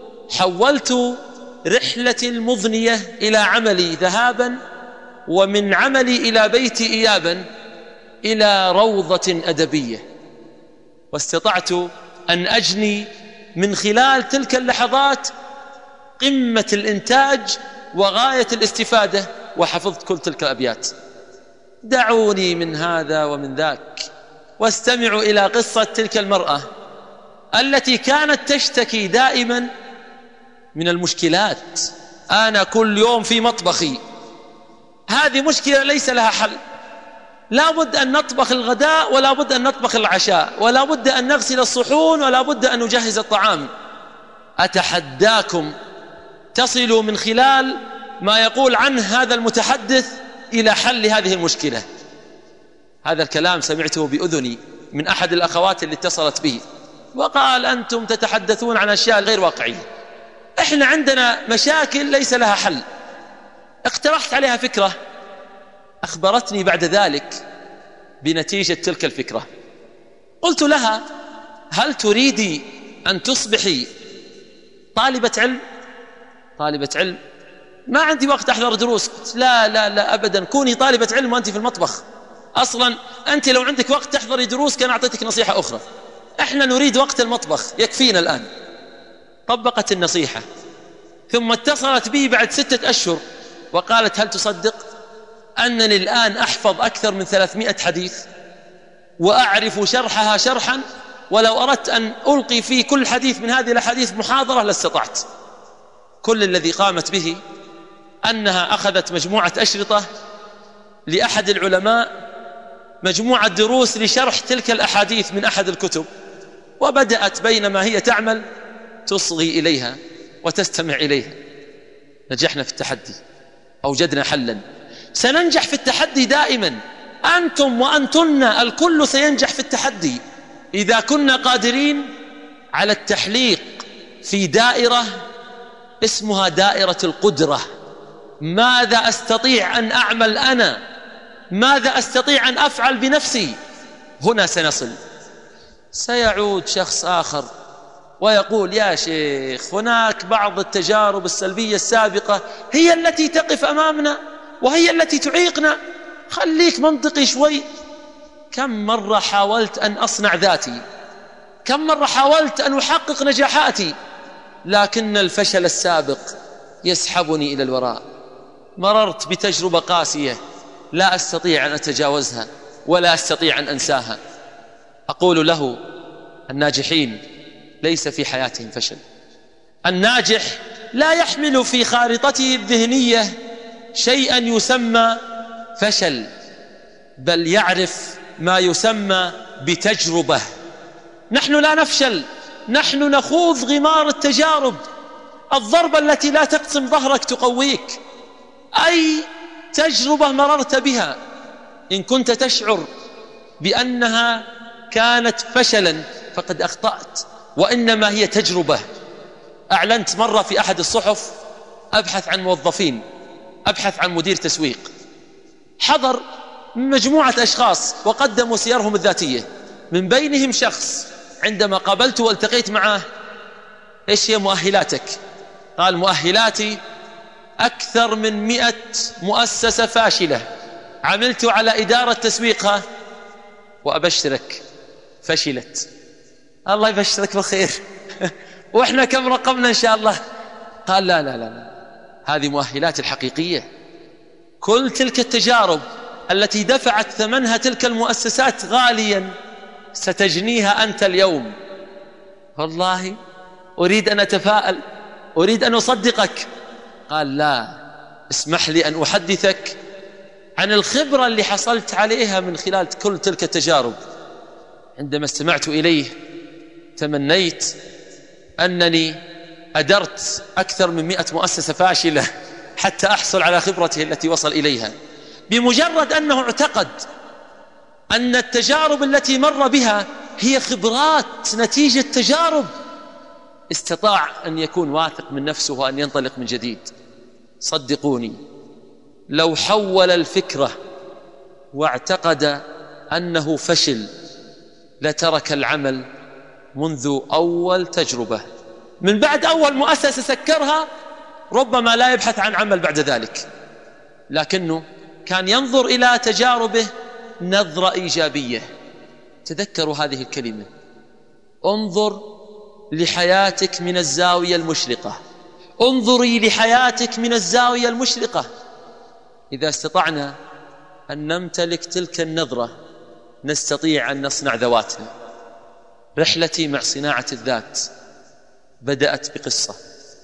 S2: حولت رحلة المضنية إلى عملي ذهابا، ومن عملي إلى بيتي إيابا، إلى روضة أدبية، واستطعت أن أجني من خلال تلك اللحظات قمة الإنتاج وغاية الاستفادة، وحفظت كل تلك الأبيات. دعوني من هذا ومن ذاك، واستمعوا إلى قصة تلك المرأة التي كانت تشتكي دائما من المشكلات. أنا كل يوم في مطبخي، هذه مشكلة ليس لها حل. لا بد أن نطبخ الغداء، ولا بد أن نطبخ العشاء، ولا بد أن نغسل الصحون، ولا بد أن نجهز الطعام. أتحداكم تصلوا من خلال ما يقول عنه هذا المتحدث إلى حل هذه المشكلة. هذا الكلام سمعته بأذني من أحد الأخوات اللي اتصلت به، وقال: أنتم تتحدثون عن أشياء غير واقعية، إحنا عندنا مشاكل ليس لها حل. اقترحت عليها فكرة، أخبرتني بعد ذلك بنتيجة تلك الفكرة. قلت لها: هل تريدي أن تصبحي طالبة علم طالبة علم ما عندي وقت أحضر دروس. لا لا لا أبدا، كوني طالبة علم وأنت في المطبخ. أصلا أنت لو عندك وقت تحضري دروس كان أعطيتك نصيحة أخرى. إحنا نريد وقت المطبخ يكفينا الآن. طبقت النصيحة ثم اتصلت بي بعد ستة أشهر وقالت: هل تصدق أنني الآن أحفظ أكثر من ثلاثمائة حديث وأعرف شرحها شرحا، ولو أردت أن ألقي في كل حديث من هذه الأحاديث محاضرة لاستطعت. كل الذي قامت به أنها أخذت مجموعة أشرطة لأحد العلماء، مجموعة دروس لشرح تلك الأحاديث من أحد الكتب، وبدأت بينما هي تعمل تصغي إليها وتستمع إليها. نجحنا في التحدي، أوجدنا حلا. سننجح في التحدي دائما، أنتم وأنتن الكل سينجح في التحدي إذا كنا قادرين على التحليق في دائرة اسمها دائرة القدرة. ماذا أستطيع أن أعمل أنا؟ ماذا أستطيع أن أفعل بنفسي؟ هنا سنصل. سيعود شخص آخر ويقول: يا شيخ، هناك بعض التجارب السلبية السابقة هي التي تقف أمامنا وهي التي تعيقنا، خليك منطقي شوي. كم مرة حاولت أن أصنع ذاتي، كم مرة حاولت أن أحقق نجاحاتي، لكن الفشل السابق يسحبني إلى الوراء. مررت بتجربة قاسية لا أستطيع أن أتجاوزها ولا أستطيع أن أنساها. أقول له: الناجحين ليس في حياتهم فشل. الناجح لا يحمل في خارطته الذهنية شيئا يسمى فشل، بل يعرف ما يسمى بتجربة. نحن لا نفشل، نحن نخوض غمار التجارب. الضربة التي لا تقسم ظهرك تقويك. أي تجربة مررت بها إن كنت تشعر بأنها كانت فشلا فقد أخطأت، وإنما هي تجربة. أعلنت مرة في أحد الصحف أبحث عن موظفين، أبحث عن مدير تسويق. حضر مجموعة أشخاص وقدموا سيرهم الذاتية، من بينهم شخص عندما قابلته والتقيت معه: إيش هي مؤهلاتك؟ قال: مؤهلاتي أكثر من مئة مؤسسة فاشلة عملت على إدارة تسويقها، وأبشرك فشلت. الله يبشرك بالخير. وإحنا كم رقمنا إن شاء الله؟ قال: لا لا لا لا، هذه مؤهلات الحقيقية. كل تلك التجارب التي دفعت ثمنها تلك المؤسسات غاليا ستجنيها أنت اليوم. والله أريد أن أتفاءل، أريد أن أصدقك. قال: لا، اسمح لي أن أحدثك عن الخبرة اللي حصلت عليها من خلال كل تلك التجارب. عندما استمعت إليه تمنيت أنني أدرت أكثر من مئة مؤسسة فاشلة حتى أحصل على خبرته التي وصل إليها. بمجرد أنه اعتقد أن التجارب التي مر بها هي خبرات نتيجة تجارب، استطاع أن يكون واثق من نفسه وأن ينطلق من جديد. صدقوني، لو حول الفكرة واعتقد أنه فشل لترك العمل منذ أول تجربة. من بعد أول مؤسسة سكرها ربما لا يبحث عن عمل بعد ذلك، لكنه كان ينظر إلى تجاربه نظرة إيجابية. تذكروا هذه الكلمة: انظر لحياتك من الزاوية المشرقة، انظري لحياتك من الزاوية المشرقة. إذا استطعنا أن نمتلك تلك النظرة نستطيع أن نصنع ذواتنا. رحلتي مع صناعة الذات بدأت بقصة،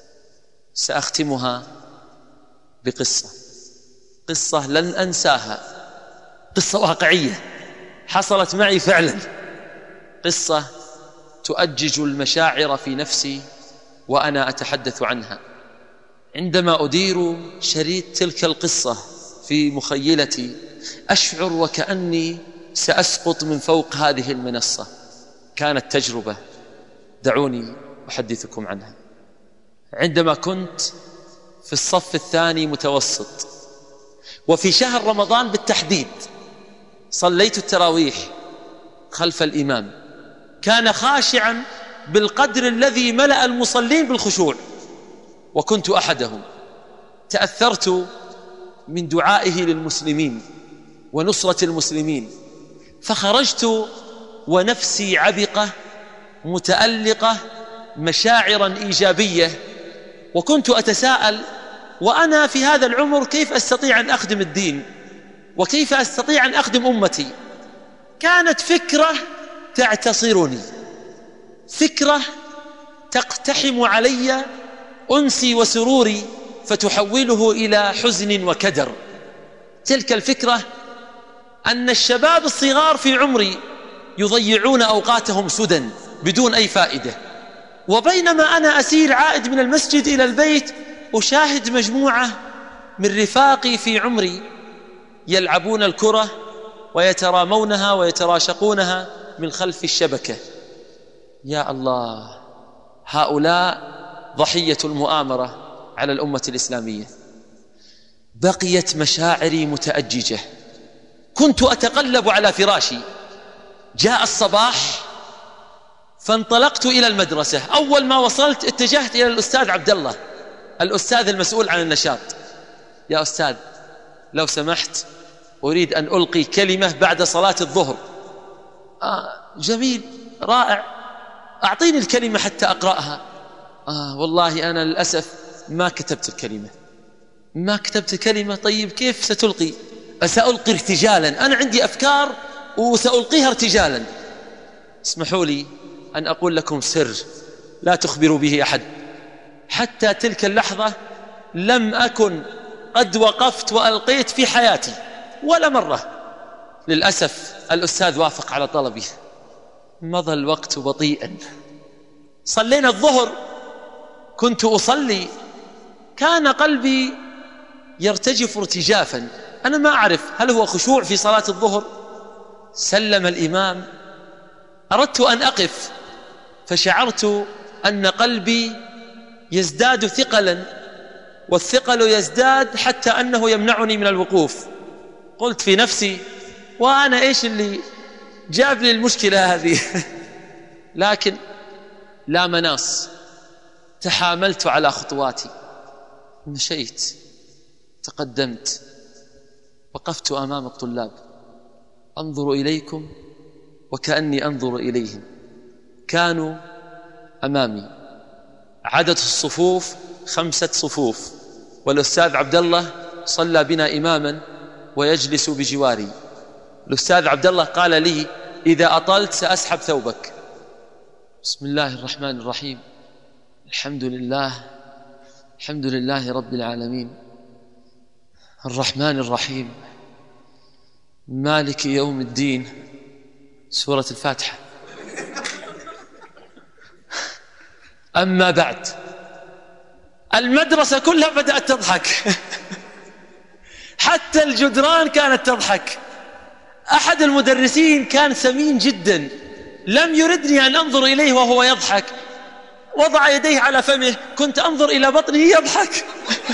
S2: سأختمها بقصة، قصة لن أنساها، قصة واقعية حصلت معي فعلا، قصة تؤجج المشاعر في نفسي وأنا أتحدث عنها. عندما أدير شريط تلك القصة في مخيلتي أشعر وكأني سأسقط من فوق هذه المنصة. كانت تجربة، دعوني أحدثكم عنها. عندما كنت في الصف الثاني متوسط وفي شهر رمضان بالتحديد، صليت التراويح خلف الإمام، كان خاشعا بالقدر الذي ملأ المصلين بالخشوع، وكنت أحدهم. تأثرت من دعائه للمسلمين ونصرة المسلمين، فخرجت ونفسي عبقة متألقة مشاعرا إيجابية، وكنت أتساءل وأنا في هذا العمر كيف أستطيع أن أخدم الدين، وكيف أستطيع أن أخدم أمتي. كانت فكرة تعتصرني، فكرة تقتحم علي أنسي وسروري فتحوله إلى حزن وكدر. تلك الفكرة أن الشباب الصغار في عمري يضيعون أوقاتهم سدى بدون أي فائدة، وبينما أنا أسير عائد من المسجد إلى البيت أشاهد مجموعة من رفاقي في عمري يلعبون الكرة ويترامونها ويتراشقونها من خلف الشبكة. يا الله، هؤلاء ضحية المؤامرة على الأمة الإسلامية. بقيت مشاعري متأججة، كنت أتقلب على فراشي. جاء الصباح فانطلقت إلى المدرسة. أول ما وصلت اتجهت إلى الأستاذ عبد الله، الأستاذ المسؤول عن النشاط. يا أستاذ لو سمحت أريد أن ألقي كلمة بعد صلاة الظهر. آه جميل رائع، أعطيني الكلمة حتى أقرأها. آه والله أنا للأسف ما كتبت الكلمة. ما كتبت الكلمة؟ طيب كيف ستلقي؟ سألقي ارتجالا، أنا عندي أفكار وسألقيها ارتجالا. اسمحوا لي أن أقول لكم سر لا تخبروا به أحد. حتى تلك اللحظة لم أكن قد وقفت وألقيت في حياتي ولا مرة. للأسف الأستاذ وافق على طلبي. مضى الوقت بطيئا، صلينا الظهر، كنت أصلي، كان قلبي يرتجف ارتجافا، أنا ما أعرف هل هو خشوع في صلاة الظهر. سلم الإمام، أردت أن أقف، فشعرت أن قلبي يزداد ثقلا، والثقل يزداد حتى أنه يمنعني من الوقوف. قلت في نفسي وأنا إيش اللي جاب لي المشكلة هذه؟ لكن لا مناص، تحاملت على خطواتي، مشيت، تقدمت، وقفت أمام الطلاب أنظر إليكم وكأني أنظر إليهم. كانوا أمامي، عدد الصفوف خمسة صفوف، والأستاذ عبد الله صلى بنا إماما ويجلس بجواري. الأستاذ عبد الله قال لي إذا أطلت سأسحب ثوبك. بسم الله الرحمن الرحيم، الحمد لله الحمد لله رب العالمين، الرحمن الرحيم، مالك يوم الدين. سورة الفاتحة. أما بعد، المدرسة كلها بدأت تضحك، حتى الجدران كانت تضحك. أحد المدرسين كان ثمين جدا، لم يردني أن أنظر إليه وهو يضحك، وضع يديه على فمه، كنت أنظر إلى بطنه يضحك.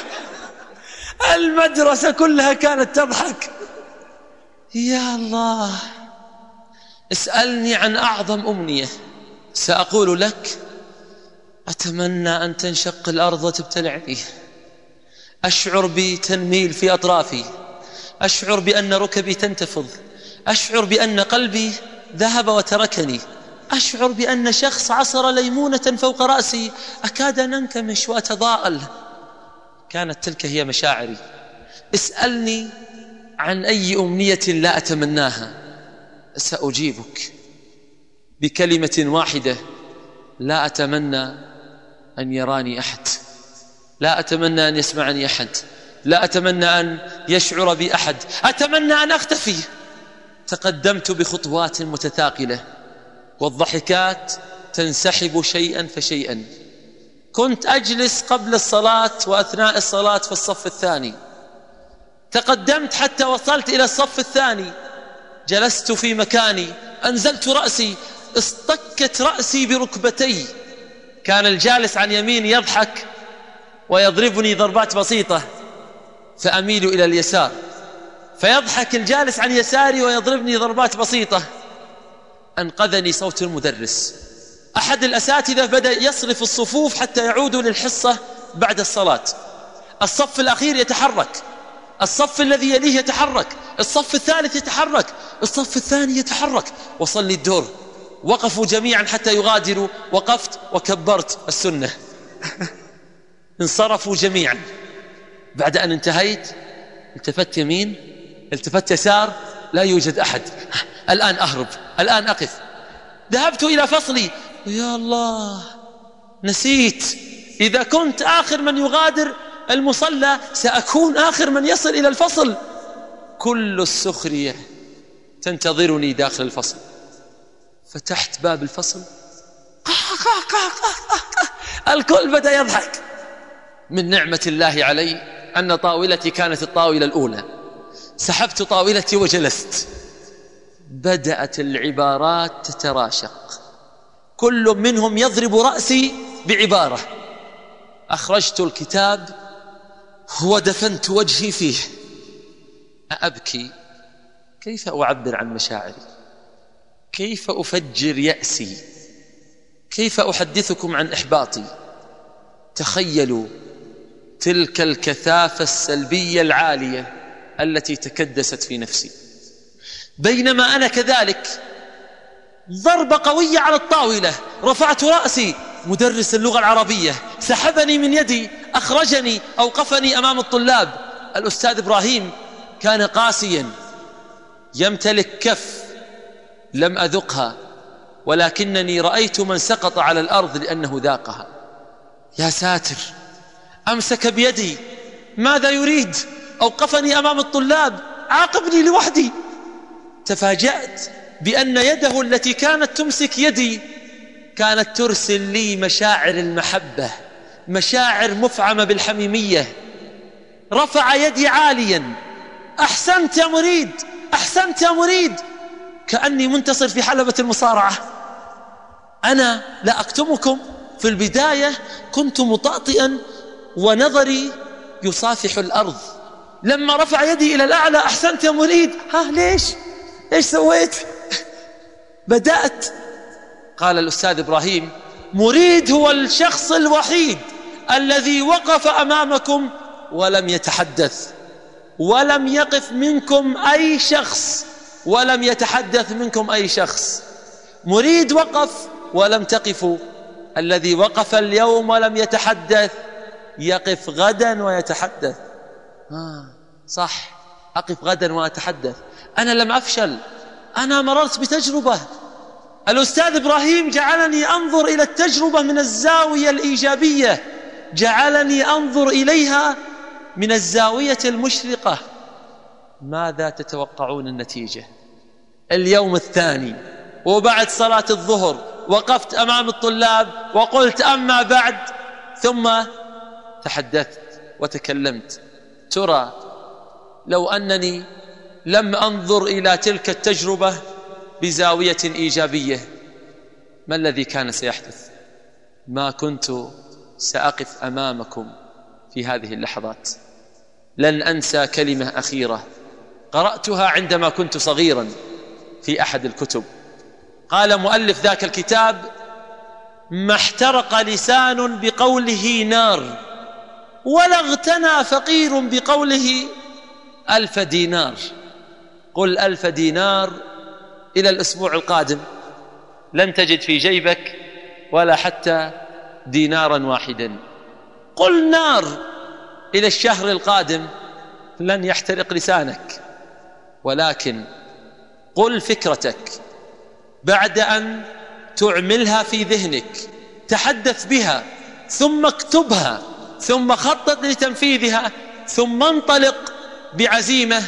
S2: المدرسة كلها كانت تضحك. يا الله، اسألني عن أعظم أمنية سأقول لك أتمنى أن تنشق الأرض وتبتلعني، أشعر بتنميل في أطرافي، أشعر بأن ركبي تنتفض، أشعر بأن قلبي ذهب وتركني، أشعر بأن شخص عصر ليمونة فوق رأسي، أكاد أن أنكمش وأتضاءل. كانت تلك هي مشاعري. اسألني عن أي أمنية لا أتمناها سأجيبك بكلمة واحدة: لا أتمنى أن يراني أحد، لا أتمنى أن يسمعني أحد، لا أتمنى أن يشعر بي أحد، أتمنى أن أختفي. تقدمت بخطوات متثاقلة والضحكات تنسحب شيئا فشيئا. كنت أجلس قبل الصلاة وأثناء الصلاة في الصف الثاني، تقدمت حتى وصلت إلى الصف الثاني، جلست في مكاني، أنزلت رأسي، اصطكت رأسي بركبتي. كان الجالس عن يميني يضحك ويضربني ضربات بسيطة، فأميل إلى اليسار، فيضحك الجالس عن يساري ويضربني ضربات بسيطة. أنقذني صوت المدرس، أحد الأساتذة بدأ يصرف الصفوف حتى يعودوا للحصة بعد الصلاة. الصف الأخير يتحرك، الصف الذي يليه يتحرك، الصف الثالث يتحرك، الصف الثاني يتحرك، وصلي الدور. وقفوا جميعا حتى يغادروا، وقفت وكبرت السنة. انصرفوا جميعا. بعد أن انتهيت التفت يمين، التفت يسار، لا يوجد أحد. الآن أهرب، الآن أقف. ذهبت إلى فصلي، يا الله نسيت، إذا كنت آخر من يغادر المصلى سأكون آخر من يصل إلى الفصل. كل السخرية تنتظرني داخل الفصل. فتحت باب الفصل، الكل بدأ يضحك. من نعمة الله علي أن طاولتي كانت الطاولة الأولى. سحبت طاولتي وجلست. بدأت العبارات تتراشق، كل منهم يضرب رأسي بعبارة. أخرجت الكتاب ودفنت وجهي فيه. أبكي، كيف أعبر عن مشاعري؟ كيف أفجر يأسي؟ كيف أحدثكم عن إحباطي؟ تخيلوا تلك الكثافة السلبية العالية التي تكدست في نفسي. بينما أنا كذلك، ضربة قوية على الطاولة، رفعت رأسي، مدرس اللغة العربية سحبني من يدي، أخرجني، أوقفني أمام الطلاب. الأستاذ إبراهيم كان قاسيا، يمتلك كف لم أذقها، ولكنني رأيت من سقط على الأرض لأنه ذاقها. يا ساتر، أمسك بيدي، ماذا يريد؟ أوقفني أمام الطلاب، عاقبني لوحدي. تفاجأت بأن يده التي كانت تمسك يدي كانت ترسل لي مشاعر المحبة، مشاعر مفعمة بالحميمية. رفع يدي عاليا، أحسنت يا مريد، أحسنت يا مريد، كأني منتصر في حلبة المصارعة. أنا لا أكتمكم، في البداية كنت مطأطئا ونظري يصافح الأرض. لما رفع يدي إلى الأعلى، أحسنت يا مريد، ها ليش؟ إيش سويت؟ بدأت. قال الأستاذ إبراهيم: مريد هو الشخص الوحيد الذي وقف أمامكم ولم يتحدث، ولم يقف منكم أي شخص، ولم يتحدث منكم أي شخص. مريد وقف ولم تقفوا. الذي وقف اليوم ولم يتحدث يقف غدا ويتحدث. آه صح، أقف غدا وأتحدث. أنا لم أفشل، أنا مررت بتجربة. الأستاذ إبراهيم جعلني أنظر إلى التجربة من الزاوية الإيجابية، جعلني أنظر إليها من الزاوية المشرقة. ماذا تتوقعون النتيجة؟ اليوم الثاني وبعد صلاة الظهر وقفت أمام الطلاب وقلت أما بعد، ثم تحدثت وتكلمت. ترى لو أنني لم أنظر إلى تلك التجربة بزاوية إيجابية، ما الذي كان سيحدث؟ ما كنت سأقف أمامكم في هذه اللحظات. لن أنسى كلمة أخيرة قرأتها عندما كنت صغيرا في أحد الكتب. قال مؤلف ذاك الكتاب: ما احترق لسان بقوله نار، ولا اغتنى فقير بقوله ألف دينار. قل ألف دينار إلى الأسبوع القادم لن تجد في جيبك ولا حتى دينارا واحدا. قل نار إلى الشهر القادم لن يحترق لسانك. ولكن قل فكرتك بعد أن تعملها في ذهنك، تحدث بها، ثم اكتبها، ثم خطط لتنفيذها، ثم انطلق بعزيمة،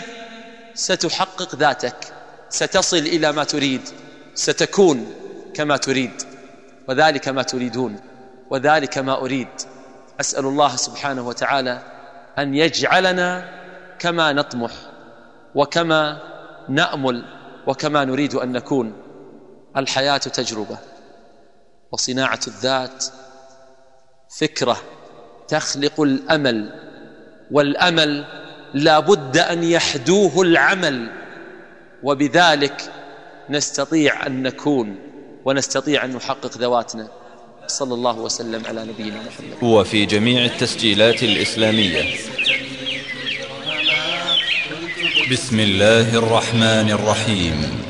S2: ستحقق ذاتك، ستصل إلى ما تريد، ستكون كما تريد، وذلك ما تريدون، وذلك ما أريد. أسأل الله سبحانه وتعالى أن يجعلنا كما نطمح وكما نأمل وكما نريد أن نكون. الحياة تجربة، وصناعة الذات فكرة تخلق الأمل، والأمل لا بد أن يحدوه العمل، وبذلك نستطيع أن نكون ونستطيع أن نحقق ذواتنا. صلى الله وسلم على نبينا محمد.
S1: وفي جميع التسجيلات الإسلامية. بسم الله الرحمن الرحيم.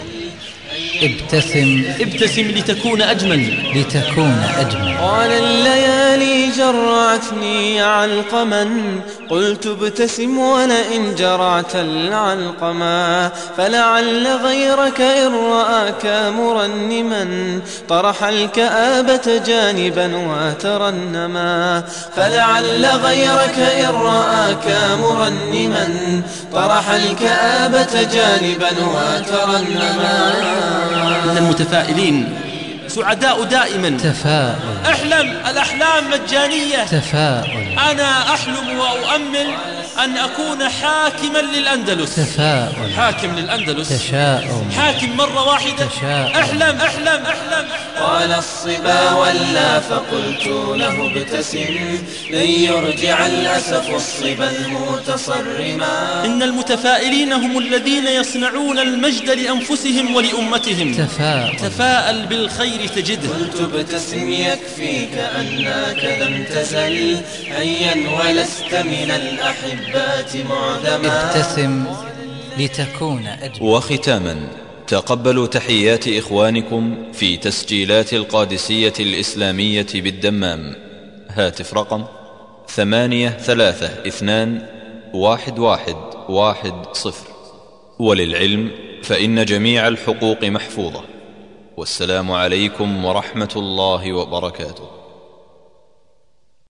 S4: ابتسم
S5: ابتسم لتكون أجمل
S4: لتكون أجمل.
S6: قال الليالي جرعتني علقما، قلت ابتسم ولئن جرعت العلقما، فلعل غيرك إن رآك مرنما طرح الكآبة جانبا وترنما، فلعل غيرك إن رآك مرنما طرح الكآبة جانبا وترنما.
S5: إن المتفائلين سعداء دائما.
S4: تفاؤل.
S5: احلم الأحلام مجانية.
S4: تفاؤل.
S5: أنا أحلم وأؤمل أن أكون حاكما للأندلس.
S4: تفاؤل.
S5: حاكم للأندلس.
S4: تشاؤم.
S5: حاكم مرة واحدة.
S4: تشاؤم.
S5: احلم احلم احلم.
S6: قال الصبا ولا فقلت له ابتسم، لن يرجع الأسف الصبا المتصرما.
S5: إن المتفائلين هم الذين يصنعون المجد لأنفسهم ولأمتهم.
S4: تفاؤل.
S5: تفاءل بالخير تجده.
S6: قلت ابتسم يكفيك أنك لم تزل حيا ولست من الأحبات معدما.
S4: ابتسم لتكون أجمل.
S1: وختاما، تقبلوا تحيات إخوانكم في تسجيلات القادسية الإسلامية بالدمام. هاتف رقم ثمانية ثلاثة اثنان واحد واحد واحد صفر. وللعلم فإن جميع الحقوق محفوظة. والسلام عليكم ورحمة الله وبركاته.